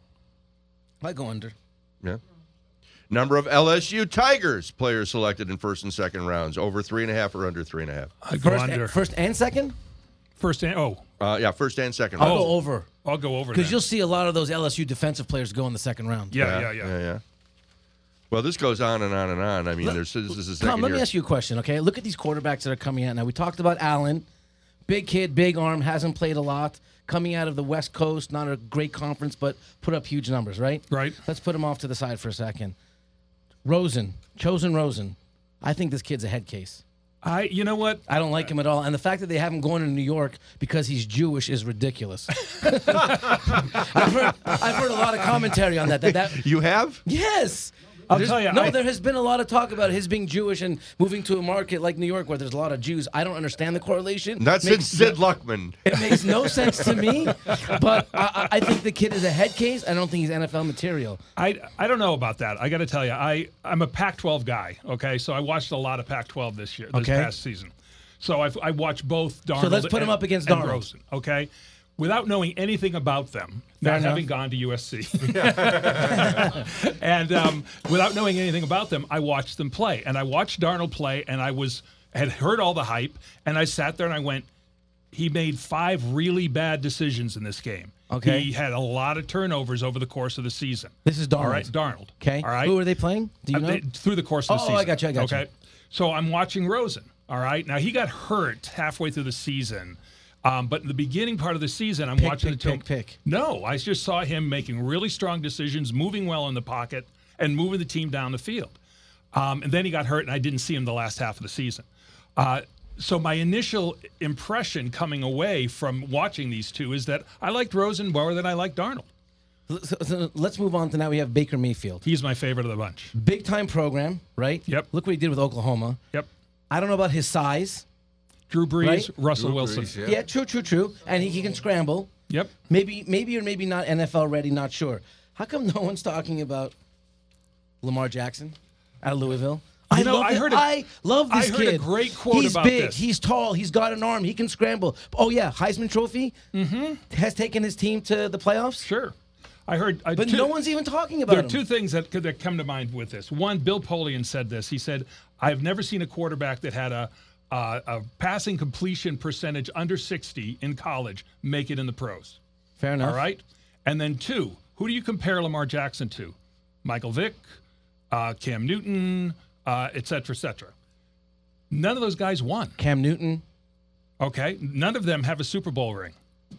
Speaker 3: I'd go under.
Speaker 2: Yeah. Number of L S U Tigers players selected in first and second rounds. Over three and a half or under three and a half?
Speaker 4: I'd go
Speaker 3: first
Speaker 4: under.
Speaker 3: And, first and second?
Speaker 4: First and, oh.
Speaker 2: Uh, yeah, first and second
Speaker 3: I'll
Speaker 2: round.
Speaker 3: go over.
Speaker 4: I'll go over
Speaker 3: because you'll see a lot of those L S U defensive players go in the second round.
Speaker 4: Yeah, yeah, yeah.
Speaker 2: yeah, yeah. Well, this goes on and on and on. I mean, there's this is a second
Speaker 3: Tom, let
Speaker 2: year.
Speaker 3: me ask you a question, okay? Look at these quarterbacks that are coming out now. We talked about Allen, big kid, big arm, hasn't played a lot, coming out of the West Coast, not a great conference, but put up huge numbers, right?
Speaker 4: Right.
Speaker 3: Let's put him off to the side for a second. Rosen, Chosen Rosen. I think this kid's a head case.
Speaker 4: I, you know what?
Speaker 3: I don't like him at all. And the fact that they haven't gone to New York because he's Jewish is ridiculous. I've, heard, I've heard a lot of commentary on that. that, that
Speaker 2: you have?
Speaker 3: Yes.
Speaker 4: I'll
Speaker 3: There's,
Speaker 4: tell you.
Speaker 3: No,
Speaker 4: I,
Speaker 3: there has been a lot of talk about his being Jewish and moving to a market like New York where there's a lot of Jews. I don't understand the correlation.
Speaker 2: That's
Speaker 3: makes,
Speaker 2: Sid Luckman.
Speaker 3: It makes no sense to me, but I, I think the kid is a head case. I don't think he's N F L material.
Speaker 4: I, I don't know about that. I got to tell you, I, I'm a Pac twelve guy, okay? So I watched a lot of Pac twelve this year, this
Speaker 3: okay.
Speaker 4: past season. So I've, I watched both Darnold
Speaker 3: So let's put
Speaker 4: and,
Speaker 3: him up against
Speaker 4: and
Speaker 3: Darnold.
Speaker 4: Rosen, okay? Without knowing anything about them,
Speaker 3: Fair
Speaker 4: not
Speaker 3: enough.
Speaker 4: having gone to U S C. and um, without knowing anything about them, I watched them play. And I watched Darnold play, and I was had heard all the hype, and I sat there and I went, he made five really bad decisions in this game.
Speaker 3: Okay.
Speaker 4: He had a lot of turnovers over the course of the season.
Speaker 3: This is Darnold.
Speaker 4: All right, Darnold.
Speaker 3: Okay.
Speaker 4: All right.
Speaker 3: Who are they playing? Do you
Speaker 4: Uh,
Speaker 3: know?
Speaker 4: they- through the course of the
Speaker 3: Oh,
Speaker 4: season.
Speaker 3: I got you, I got you.
Speaker 4: okay? So I'm watching Rosen, all right? Now, he got hurt halfway through the season, um, but in the beginning part of the season, I'm
Speaker 3: Pick,
Speaker 4: watching
Speaker 3: pick,
Speaker 4: the
Speaker 3: pick, pick.
Speaker 4: No, I just saw him making really strong decisions, moving well in the pocket, and moving the team down the field. Um, and then he got hurt, and I didn't see him the last half of the season. Uh, so my initial impression coming away from watching these two is that I liked Rosen more than I liked Darnold.
Speaker 3: So, so let's move on to now we have Baker Mayfield.
Speaker 4: He's my favorite of the bunch.
Speaker 3: Big time program, right?
Speaker 4: Yep.
Speaker 3: Look what he did with Oklahoma.
Speaker 4: Yep.
Speaker 3: I don't know about his size.
Speaker 4: Drew Brees,
Speaker 3: Right?
Speaker 4: Russell
Speaker 5: Drew
Speaker 4: Wilson.
Speaker 5: Brees, yeah.
Speaker 3: Yeah, true, true, true. And he, he can scramble.
Speaker 4: Yep.
Speaker 3: Maybe, maybe or maybe not N F L ready, not sure. How come no one's talking about Lamar Jackson out of Louisville?
Speaker 4: You
Speaker 3: I
Speaker 4: know,
Speaker 3: love
Speaker 4: I
Speaker 3: it.
Speaker 4: heard a-
Speaker 3: I love this
Speaker 4: I heard
Speaker 3: kid.
Speaker 4: a great quote
Speaker 3: He's
Speaker 4: about
Speaker 3: big.
Speaker 4: this.
Speaker 3: He's tall. He's got an arm. He can scramble. Oh yeah, Heisman Trophy. Mm-hmm. Has taken his team to the playoffs.
Speaker 4: Sure. I heard. I,
Speaker 3: But
Speaker 4: two,
Speaker 3: no one's even talking about
Speaker 4: There are
Speaker 3: him.
Speaker 4: two things that, that come to mind with this. One, Bill Polian said this. He said, I've never seen a quarterback that had a, uh, a passing completion percentage under sixty in college make it in the pros.
Speaker 3: Fair enough.
Speaker 4: All right? And then two, who do you compare Lamar Jackson to? Michael Vick, uh, Cam Newton, uh, et cetera, et cetera. None of those guys won.
Speaker 3: Cam Newton.
Speaker 4: Okay? None of them have a Super Bowl ring.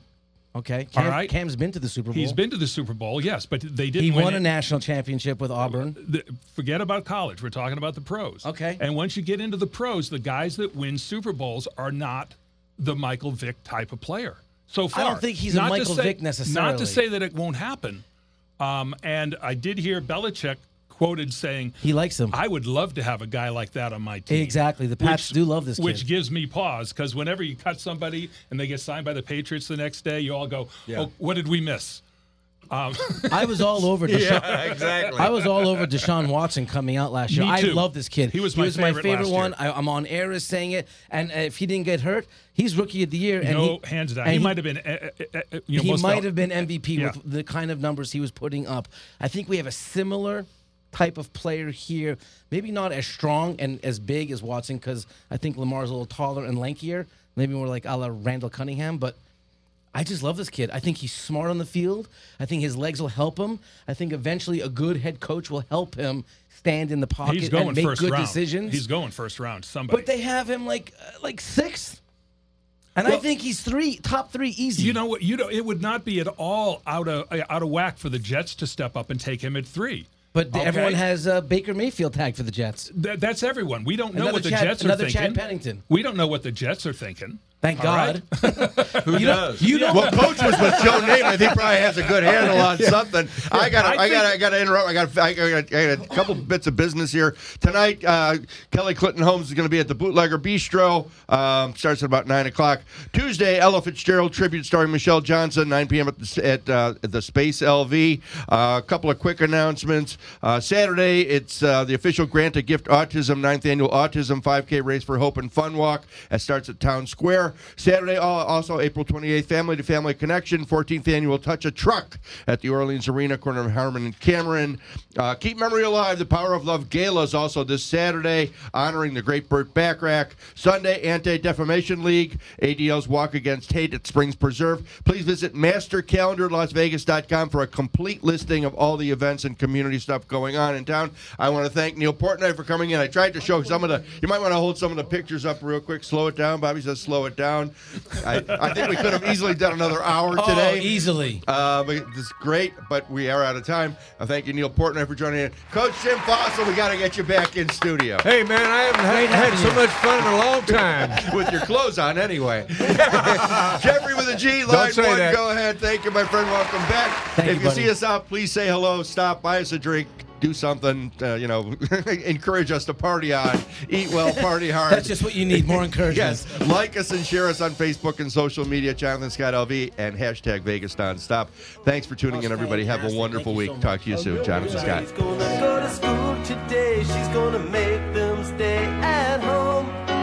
Speaker 3: Okay. Cam,
Speaker 4: All right.
Speaker 3: Cam's been to the Super Bowl.
Speaker 4: He's been to the Super Bowl, yes, but they didn't
Speaker 3: He
Speaker 4: win
Speaker 3: won
Speaker 4: it.
Speaker 3: a national championship with Auburn.
Speaker 4: The, forget about college. We're talking about the pros.
Speaker 3: Okay.
Speaker 4: And once you get into the pros, the guys that win Super Bowls are not the Michael Vick type of player. So far,
Speaker 3: don't think he's a
Speaker 4: Not to
Speaker 3: Michael
Speaker 4: say-
Speaker 3: Vick necessarily.
Speaker 4: Not to say that it won't happen. Um, and I did hear Belichick quoted saying,
Speaker 3: He likes him.
Speaker 4: I would love to have a guy like that on my team.
Speaker 3: Exactly. The Pats
Speaker 4: Which-
Speaker 3: do love this kid.
Speaker 4: Which gives me pause, because whenever you cut somebody and they get signed by the Patriots the next day, you all go, oh, what did we miss? Um,
Speaker 3: I was all over Deshaun.
Speaker 5: Yeah, exactly.
Speaker 3: I was all over Deshaun Watson coming out last year.
Speaker 4: Me
Speaker 3: I
Speaker 4: too.
Speaker 3: love this kid.
Speaker 4: He was my favorite last
Speaker 3: one.
Speaker 4: year.
Speaker 3: I, I'm on air as saying it. And uh, if he didn't get hurt, he's rookie of the year. And
Speaker 4: no,
Speaker 3: he,
Speaker 4: hands down.
Speaker 3: and
Speaker 4: He, might have been, uh, uh, uh, you know,
Speaker 3: he
Speaker 4: most
Speaker 3: might
Speaker 4: out-
Speaker 3: have been M V P
Speaker 4: Yeah.
Speaker 3: with the kind of numbers he was putting up. I think we have a similar type of player here. Maybe not as strong and as big as Watson, because I think Lamar's a little taller and lankier. Maybe more like a la Randall Cunningham, but I just love this kid. I think he's smart on the field. I think his legs will help him. I think eventually a good head coach will help him stand in the pocket
Speaker 4: He's going
Speaker 3: and make
Speaker 4: first
Speaker 3: good
Speaker 4: round.
Speaker 3: decisions.
Speaker 4: He's going first round. Somebody.
Speaker 3: But they have him like uh, like sixth. And I
Speaker 4: Well-
Speaker 3: think he's three, top three easy.
Speaker 4: You know what? You know, it would not be at all out of uh, out of whack for the Jets to step up and take him at three.
Speaker 3: But
Speaker 4: Okay.
Speaker 3: everyone has uh, Baker Mayfield tagged for the Jets.
Speaker 4: Th- that's everyone. We don't know
Speaker 3: Another
Speaker 4: what the
Speaker 3: Chad-
Speaker 4: Jets are
Speaker 3: another
Speaker 4: thinking.
Speaker 3: Chad Pennington.
Speaker 4: We don't know what the Jets are thinking.
Speaker 3: Thank
Speaker 4: All
Speaker 3: God.
Speaker 5: Who
Speaker 3: you know,
Speaker 5: does?
Speaker 3: you know
Speaker 2: Well, Coach was with Joe Namath. He probably has a good handle on something. I got.
Speaker 4: I
Speaker 2: I got.
Speaker 4: think-
Speaker 2: I got to interrupt. I got. I got, I got a couple bits of business here tonight. Uh, Kelly Clinton Holmes is going to be at the Bootlegger Bistro. Um, starts at about nine o'clock. Tuesday, Ella Fitzgerald tribute starring Michelle Johnson, nine p.m. at the at, uh, at the Space L V. Uh, a couple of quick announcements. Uh, Saturday, it's uh, the official Grant a Gift Autism ninth annual Autism five K Race for Hope and Fun Walk. That starts at Town Square. Saturday, also April twenty-eighth, Family to Family Connection, fourteenth annual Touch a Truck at the Orleans Arena, corner of Harmon and Cameron. Uh, Keep Memory Alive, the Power of Love Gala is also this Saturday, honoring the great Burt Bacharach. Sunday, Anti-Defamation League, A D L's Walk Against Hate at Springs Preserve. Please visit master calendar las vegas dot com for a complete listing of all the events and community stuff going on in town. I want to thank Neil Portnoy for coming in. I tried to show some of the, you might want to hold some of the pictures up real quick. Slow it down. Bobby says slow it down. I, I think we could have easily done another hour today.
Speaker 3: Oh, easily.
Speaker 2: Uh, but it's great, but we are out of time. I thank you, Neil Portnoy, for joining in. Coach Jim Fossil, we got to get you back in studio.
Speaker 5: Hey, man, I haven't had, had so much fun in a long time.
Speaker 2: With your clothes on, anyway. Jeffrey with a G, line
Speaker 5: say
Speaker 2: one,
Speaker 5: that.
Speaker 2: go ahead. Thank you, my friend. Welcome back.
Speaker 3: Thank
Speaker 2: if
Speaker 3: you,
Speaker 2: you
Speaker 3: buddy.
Speaker 2: see us out, please say hello, stop, buy us a drink, do something, uh, you know, encourage us to party on, eat well, party hard.
Speaker 3: That's just what you need, more encouragement.
Speaker 2: Yes, like us and share us on Facebook and social media, Jonathan Scott L V, and hashtag Vegas Nonstop. Thanks for tuning in, everybody. Have a wonderful week. Talk to you soon. Jonathan Scott.
Speaker 1: She's gonna go to school today. She's gonna make them stay at home.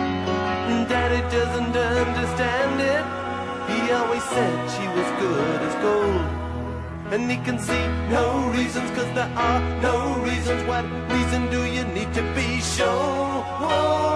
Speaker 1: Daddy doesn't understand it. He always said she was good as gold. And he can see no reasons, cause there are no reasons. What reason do you need to be shown?